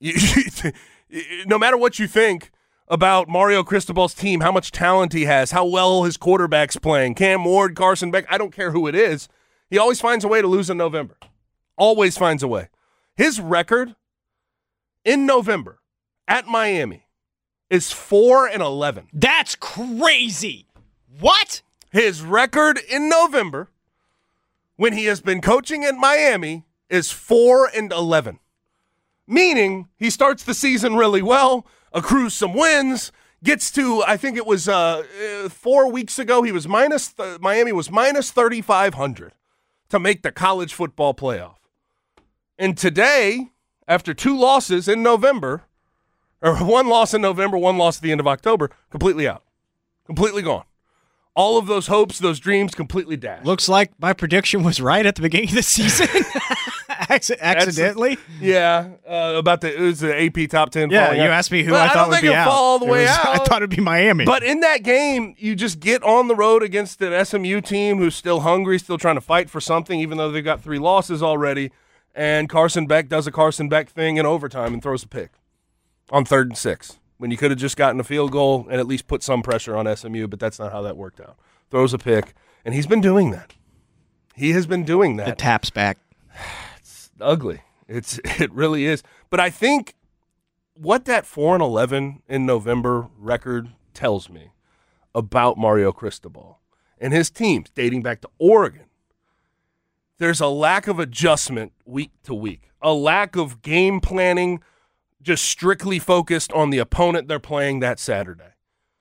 No matter what you think about Mario Cristobal's team, how much talent he has, how well his quarterback's playing, Cam Ward, Carson Beck, I don't care who it is. He always finds a way to lose in November. Always finds a way. His record in November at Miami is four and eleven. That's crazy. What? His record in November when he has been coaching at Miami is four and eleven. Meaning he starts the season really well, accrues some wins, gets to, I think it was uh, four weeks ago, he was minus, th- Miami was minus thirty-five hundred to make the college football playoff. And today, after two losses in November, or one loss in November, one loss at the end of October, completely out. Completely gone. All of those hopes, those dreams, completely dashed. Looks like my prediction was right at the beginning of the season. Acc- accidentally. That's, yeah, uh, about the it was the A P top ten. Yeah, you out. asked me who but I thought I would be out. Fall all the it way was, out. I thought it'd be Miami. But in that game, you just get on the road against an S M U team who's still hungry, still trying to fight for something, even though they've got three losses already. And Carson Beck does a Carson Beck thing in overtime and throws a pick on third and six. when you could have just gotten a field goal and at least put some pressure on S M U, but that's not how that worked out. Throws a pick, and he's been doing that. He has been doing that. The taps back. It's ugly. It's It really is. But I think what that four and eleven in November record tells me about Mario Cristobal and his teams dating back to Oregon, there's a lack of adjustment week to week, a lack of game planning just strictly focused on the opponent they're playing that Saturday.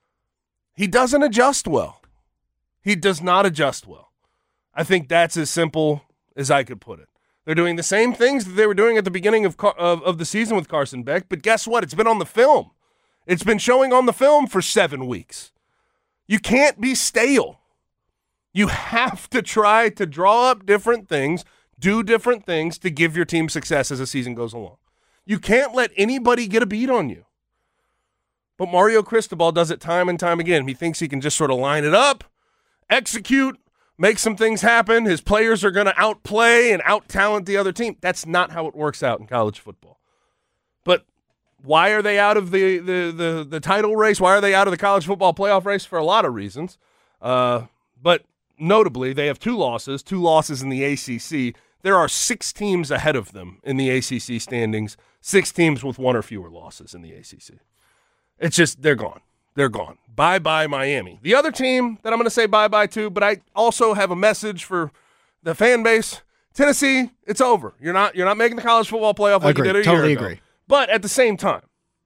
He doesn't adjust well. He does not adjust well. I think that's as simple as I could put it. They're doing the same things that they were doing at the beginning of, of, of the season with Carson Beck, but guess what? It's been on the film. It's been showing on the film for seven weeks. You can't be stale. You have to try to draw up different things, do different things to give your team success as the season goes along. You can't let anybody get a beat on you. But Mario Cristobal does it time and time again. He thinks he can just sort of line it up, execute, make some things happen. His players are going to outplay and out-talent the other team. That's not how it works out in college football. But why are they out of the, the, the, the title race? Why are they out of the college football playoff race? For a lot of reasons. Uh, but notably, they have two losses, two losses in the A C C. There are six teams ahead of them in the A C C standings, six teams with one or fewer losses in the A C C. It's just, they're gone. They're gone. Bye-bye Miami. The other team that I'm going to say bye-bye to, but I also have a message for the fan base, Tennessee, it's over. You're not you're not making the college football playoff like agree. you did a totally year ago. agree. But at the same time,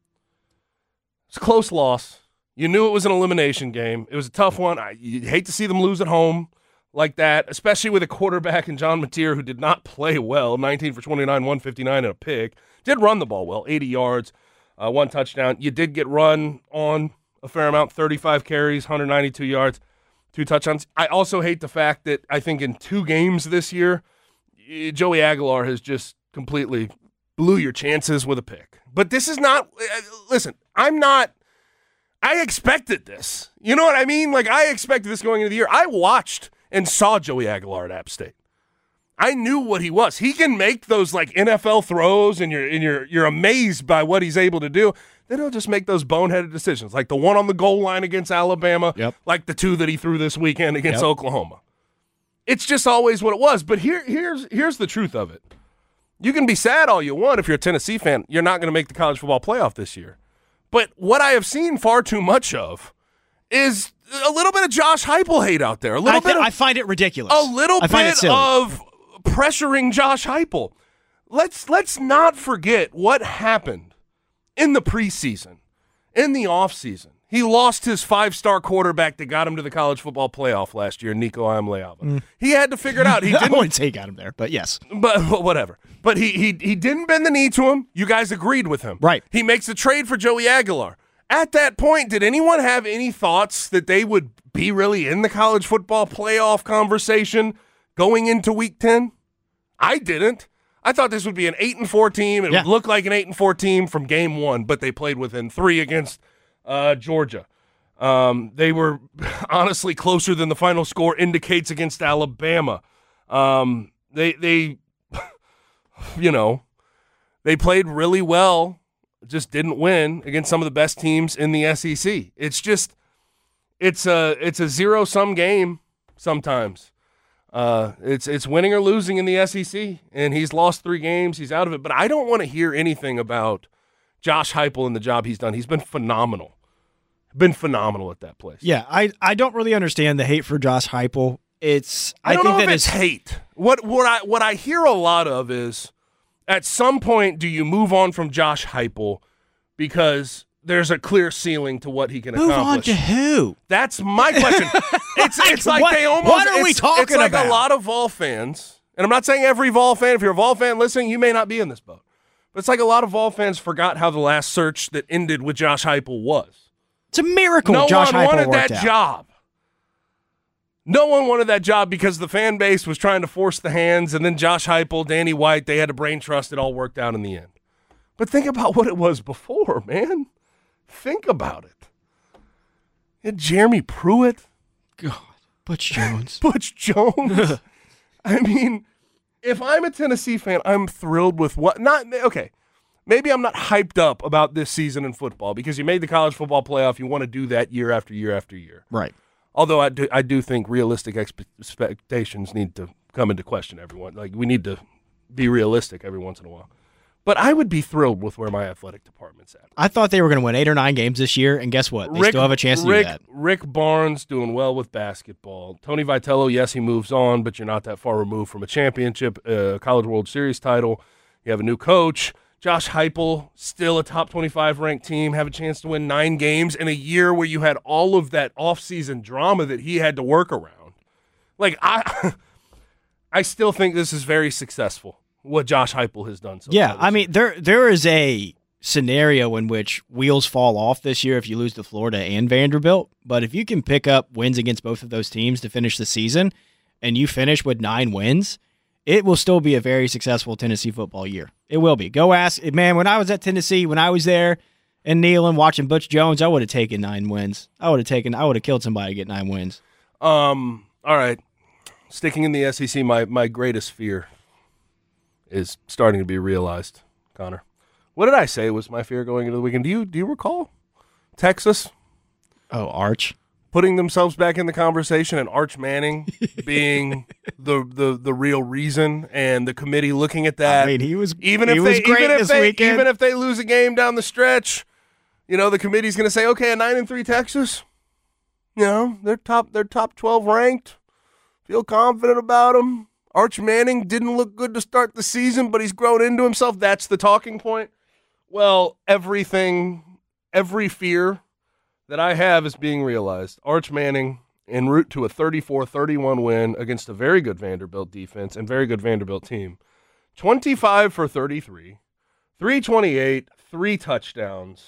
it's a close loss. You knew it was an elimination game. It was a tough one. I, you'd hate to see them lose at home like that, especially with a quarterback in John Mateer who did not play well, nineteen for twenty-nine, one fifty-nine and a pick. Did run the ball well, eighty yards, uh, one touchdown. You did get run on a fair amount, thirty-five carries, one ninety-two yards, two touchdowns. I also hate the fact that I think in two games this year, Joey Aguilar has just completely blew your chances with a pick. But this is not – listen, I'm not – I expected this. You know what I mean? Like, I expected this going into the year. I watched and saw Joey Aguilar at App State. I knew what he was. He can make those, like, N F L throws, and you're, and you're, you're amazed by what he's able to do. Then he'll just make those boneheaded decisions, like the one on the goal line against Alabama, yep. like the two that he threw this weekend against yep. Oklahoma. It's just always what it was. But here, here's, here's the truth of it. You can be sad all you want if you're a Tennessee fan. You're not going to make the college football playoff this year. But what I have seen far too much of is a little bit of Josh Heupel hate out there. A little I, bit. th- of, I find it ridiculous. A little I find bit it silly. of pressuring Josh Heupel. Let's let's not forget what happened in the preseason, in the offseason. He lost his five-star quarterback that got him to the college football playoff last year, Nico Iamaleava. Mm. He had to figure it out. He didn't. I wouldn't say he got him there, but yes. But, but whatever. But he he he didn't bend the knee to him. You guys agreed with him. Right. He makes a trade for Joey Aguilar. At that point, did anyone have any thoughts that they would be really in the college football playoff conversation going into week ten? I didn't. I thought this would be an eight and four team. It yeah. would look like an eight and four team from game one, but they played within three against uh, Georgia. Um, they were honestly closer than the final score indicates against Alabama. Um, they they, you know, they played really well, just didn't win against some of the best teams in the S E C. It's just, it's a it's a zero sum game sometimes. Uh, it's it's winning or losing in the S E C, and he's lost three games. He's out of it. But I don't want to hear anything about Josh Heupel and the job he's done. He's been phenomenal. Been phenomenal at that place. Yeah, I, I don't really understand the hate for Josh Heupel. It's I, I don't think know that if it's is, hate. What what I what I hear a lot of is, at some point, do you move on from Josh Heupel because there's a clear ceiling to what he can move accomplish? Move on to who? That's my question. It's it's like what, they almost. What are we it's, talking it's like about? a lot of Vol fans, and I'm not saying every Vol fan. If you're a Vol fan listening, you may not be in this boat. But it's like a lot of Vol fans forgot how the last search that ended with Josh Heupel was. It's a miracle no Josh one Heupel wanted worked that out. job. No one wanted that job because the fan base was trying to force the hands, and then Josh Heupel, Danny White, they had a brain trust. It all worked out in the end. But think about what it was before, man. Think about it. You had Jeremy Pruitt. God, Butch Jones. Butch Jones. I mean, if I'm a Tennessee fan, I'm thrilled with what – not okay. maybe I'm not hyped up about this season in football because you made the college football playoff. You want to do that year after year after year. Right. Although I do, I do think realistic expectations need to come into question, everyone. Like, we need to be realistic every once in a while. But I would be thrilled with where my athletic department's at. I thought they were going to win eight or nine games this year, and guess what? They Rick, still have a chance to Rick, do that. Rick Barnes doing well with basketball. Tony Vitello, yes, he moves on, but you're not that far removed from a championship, uh, College World Series title. You have a new coach. Josh Heupel, still a top twenty-five ranked team, have a chance to win nine games in a year where you had all of that offseason drama that he had to work around. Like, I, I still think this is very successful. What Josh Heupel has done so yeah, far. I mean, there there is a scenario in which wheels fall off this year if you lose to Florida and Vanderbilt. But if you can pick up wins against both of those teams to finish the season, and you finish with nine wins, it will still be a very successful Tennessee football year. It will be. Go ask, man, when I was at Tennessee, when I was there in Neyland watching Butch Jones, I would have taken nine wins. I would have taken, I would have killed somebody to get nine wins. Um. All right. Sticking in the S E C, my, my greatest fear is starting to be realized, Connor. What did I say was my fear going into the weekend? Do you do you recall? Texas? Oh, Arch. Putting themselves back in the conversation and Arch Manning being the, the the real reason and the committee looking at that. I mean, he was even he if was they great even if this they weekend. even if they lose a game down the stretch, you know, the committee's going to say, "Okay, a nine and three Texas. You know, they're top they're top twelve ranked. Feel confident about them." Arch Manning didn't look good to start the season, but he's grown into himself. That's the talking point. Well, everything, every fear that I have is being realized. Arch Manning en route to a thirty-four thirty-one win against a very good Vanderbilt defense and very good Vanderbilt team. twenty-five for thirty-three, three twenty-eight, three touchdowns.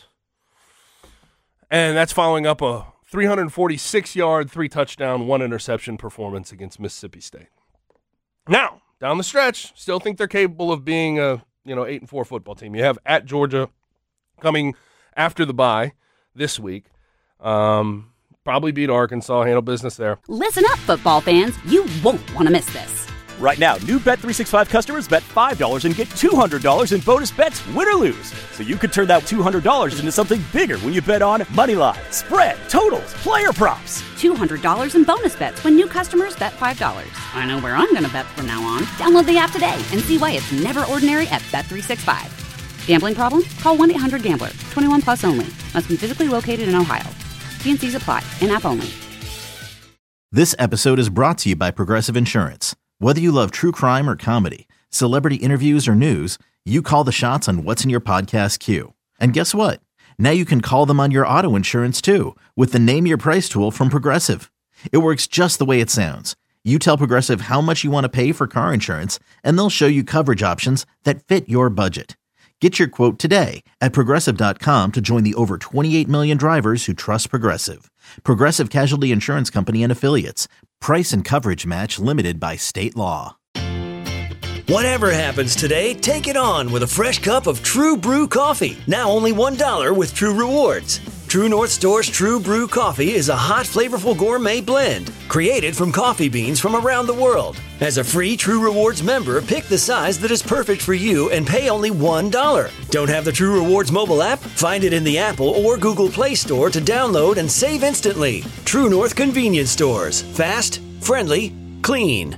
And that's following up a three forty-six yard, three touchdown, one interception performance against Mississippi State. Now, down the stretch, still think they're capable of being a, you know, eight and four football team. You have at Georgia coming after the bye this week. Um, probably beat Arkansas, handle business there. Listen up, football fans. You won't want to miss this. Right now, new Bet three sixty-five customers bet five dollars and get two hundred dollars in bonus bets, win or lose. So you could turn that two hundred dollars into something bigger when you bet on Moneyline, spread, totals, player props. two hundred dollars in bonus bets when new customers bet five dollars. I know where I'm going to bet from now on. Download the app today and see why it's never ordinary at Bet three sixty-five. Gambling problem? Call one eight hundred gambler. twenty-one plus only. Must be physically located in Ohio. T and C's apply. In-app only. This episode is brought to you by Progressive Insurance. Whether you love true crime or comedy, celebrity interviews or news, you call the shots on what's in your podcast queue. And guess what? Now you can call them on your auto insurance too with the Name Your Price tool from Progressive. It works just the way it sounds. You tell Progressive how much you want to pay for car insurance, and they'll show you coverage options that fit your budget. Get your quote today at Progressive dot com to join the over twenty-eight million drivers who trust Progressive. Progressive Casualty Insurance Company and Affiliates. Price and coverage match limited by state law. Whatever happens today, take it on with a fresh cup of True Brew coffee. Now only one dollar with True Rewards. True North Store's True Brew coffee is a hot, flavorful gourmet blend created from coffee beans from around the world. As a free True Rewards member, pick the size that is perfect for you and pay only one dollar. Don't have the True Rewards mobile app? Find it in the Apple or Google Play Store to download and save instantly. True North Convenience Stores. Fast, friendly, clean.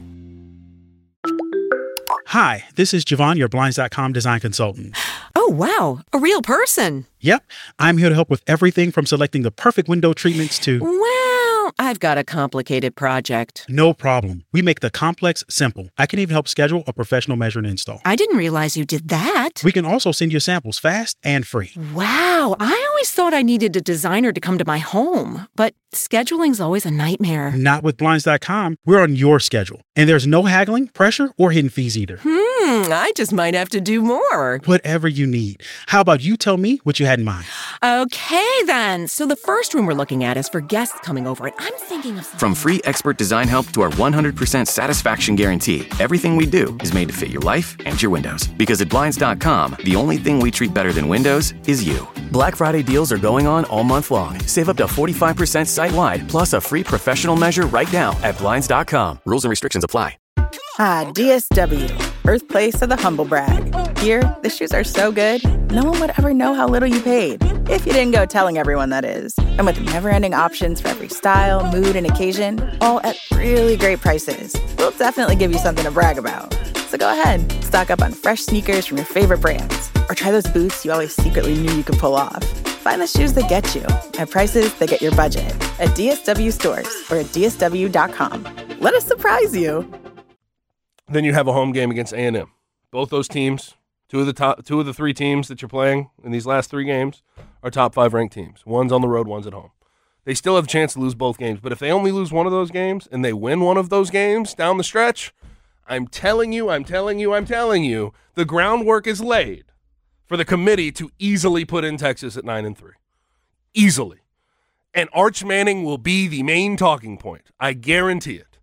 Hi, this is Javon, your Blinds dot com design consultant. Oh, wow. A real person. Yep. I'm here to help with everything from selecting the perfect window treatments to... Well, I've got a complicated project. No problem. We make the complex simple. I can even help schedule a professional measure and install. I didn't realize you did that. We can also send you samples fast and free. Wow. I always thought I needed a designer to come to my home, but scheduling's always a nightmare. Not with Blinds dot com. We're on your schedule. And there's no haggling, pressure, or hidden fees either. Hmm, I just might have to do more. Whatever you need. How about you tell me what you had in mind? Okay, then. So the first room we're looking at is for guests coming over, and I'm thinking of something. From free expert design help to our one hundred percent satisfaction guarantee, everything we do is made to fit your life and your windows. Because at Blinds dot com, the only thing we treat better than windows is you. Black Friday deals are going on all month long. Save up to forty-five percent site-wide, plus a free professional measure right now at Blinds dot com. Rules and restrictions apply. Ah, D S W, birthplace of the humble brag. Here, the shoes are so good, no one would ever know how little you paid. If you didn't go telling everyone, that is. And with never-ending options for every style, mood, and occasion, all at really great prices, we'll definitely give you something to brag about. So go ahead, stock up on fresh sneakers from your favorite brands, or try those boots you always secretly knew you could pull off. Find the shoes that get you at prices that get your budget at D S W stores or at D S W dot com. Let us surprise you. Then you have a home game against A and M. Both those teams, two of the top, two of the three teams that you're playing in these last three games are top five ranked teams. One's on the road, one's at home. They still have a chance to lose both games, but if they only lose one of those games and they win one of those games down the stretch, I'm telling you, I'm telling you, I'm telling you, the groundwork is laid for the committee to easily put in Texas at nine and three. Easily. And Arch Manning will be the main talking point. I guarantee it.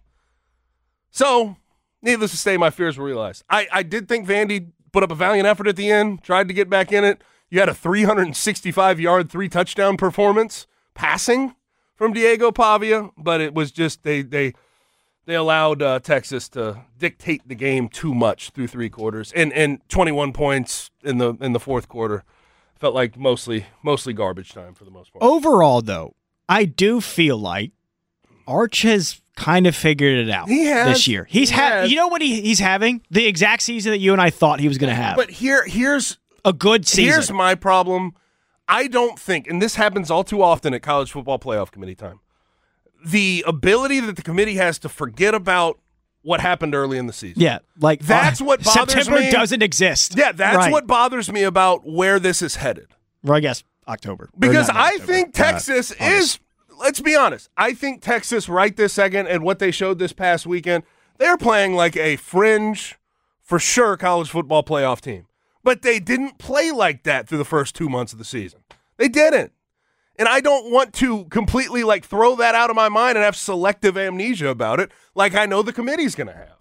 So, needless to say, my fears were realized. I, I did think Vandy put up a valiant effort at the end, tried to get back in it. You had a three hundred sixty-five yard, three touchdown performance passing from Diego Pavia, but it was just they they they allowed uh, Texas to dictate the game too much through three quarters, and and twenty-one points in the in the fourth quarter felt like mostly mostly garbage time for the most part. Overall, though, I do feel like Arch has kind of figured it out he has, this year. He's he ha- has. You know what he, he's having? The exact season that you and I thought he was going to have. But here, here's a good season. Here's my problem. I don't think, and this happens all too often at college football playoff committee time, the ability that the committee has to forget about what happened early in the season. Yeah, like that's uh, what bothers September me. doesn't exist. Yeah, that's right. what bothers me about where this is headed. Well, I guess October. Because I October. think Texas uh, is, let's be honest, I think Texas right this second and what they showed this past weekend, they're playing like a fringe, for sure, college football playoff team. But they didn't play like that through the first two months of the season. They didn't. And I don't want to completely like throw that out of my mind and have selective amnesia about it like I know the committee's going to have.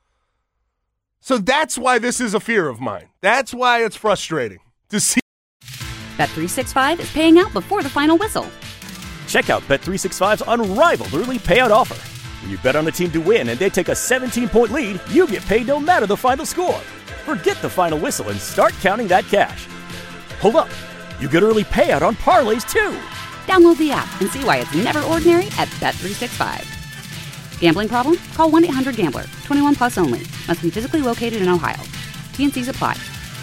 So that's why this is a fear of mine. That's why it's frustrating to see. Bet three sixty-five is paying out before the final whistle. Check out Bet three sixty-five's unrivaled early payout offer. When you bet on a team to win and they take a seventeen-point lead, you get paid no matter the final score. Forget the final whistle and start counting that cash. Hold up. You get early payout on parlays, too. Download the app and see why it's never ordinary at Bet three sixty-five. Gambling problem? Call one eight hundred gambler. twenty-one plus only. Must be physically located in Ohio. T and C's apply.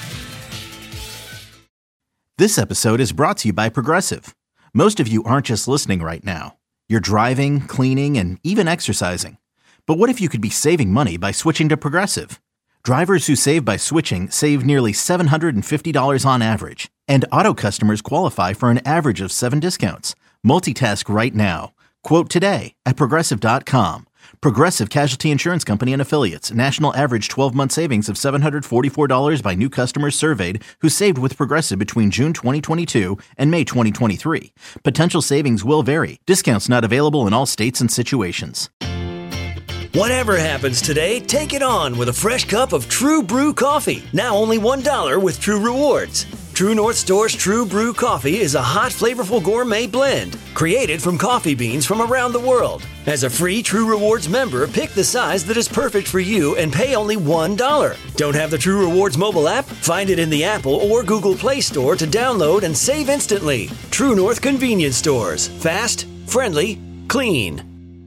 This episode is brought to you by Progressive. Most of you aren't just listening right now. You're driving, cleaning, and even exercising. But what if you could be saving money by switching to Progressive? Drivers who save by switching save nearly seven hundred fifty dollars on average. And auto customers qualify for an average of seven discounts. Multitask right now. Quote today at Progressive dot com. Progressive Casualty Insurance Company and Affiliates. National average twelve-month savings of seven hundred forty-four dollars by new customers surveyed who saved with Progressive between June twenty twenty-two and May twenty twenty-three. Potential savings will vary. Discounts not available in all states and situations. Whatever happens today, take it on with a fresh cup of True Brew coffee. Now only one dollar with True Rewards. True North Store's True Brew coffee is a hot, flavorful gourmet blend created from coffee beans from around the world. As a free True Rewards member, pick the size that is perfect for you and pay only one dollar. Don't have the True Rewards mobile app? Find it in the Apple or Google Play Store to download and save instantly. True North Convenience Stores. Fast, friendly, clean.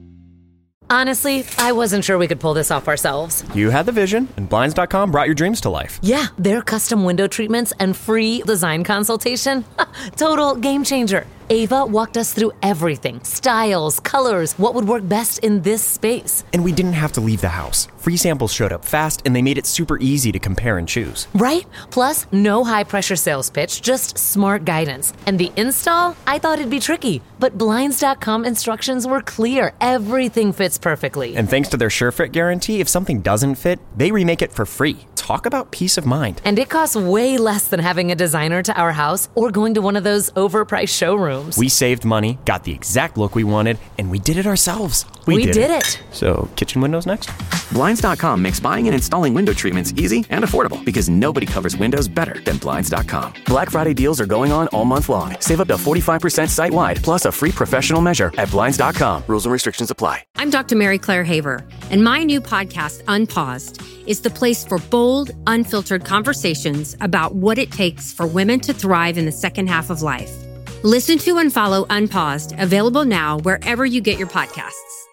Honestly, I wasn't sure we could pull this off ourselves. You had the vision, and Blinds dot com brought your dreams to life. Yeah, their custom window treatments and free design consultation. Total game changer. Ava walked us through everything. Styles, colors, what would work best in this space. And we didn't have to leave the house. Free samples showed up fast, and they made it super easy to compare and choose. Right? Plus, no high-pressure sales pitch, just smart guidance. And the install? I thought it'd be tricky. But Blinds dot com instructions were clear. Everything fits perfectly. And thanks to their SureFit guarantee, if something doesn't fit, they remake it for free. Talk about peace of mind. And it costs way less than having a designer to our house or going to one of those overpriced showrooms. We saved money, got the exact look we wanted, and we did it ourselves. We, we did, did it. it. So, kitchen windows next? Blinds dot com makes buying and installing window treatments easy and affordable because nobody covers windows better than Blinds dot com. Black Friday deals are going on all month long. Save up to forty-five percent site-wide, plus a free professional measure at Blinds dot com. Rules and restrictions apply. I'm Doctor Mary Claire Haver, and my new podcast, Unpaused, is the place for bold, unfiltered conversations about what it takes for women to thrive in the second half of life. Listen to and follow Unpaused, available now wherever you get your podcasts.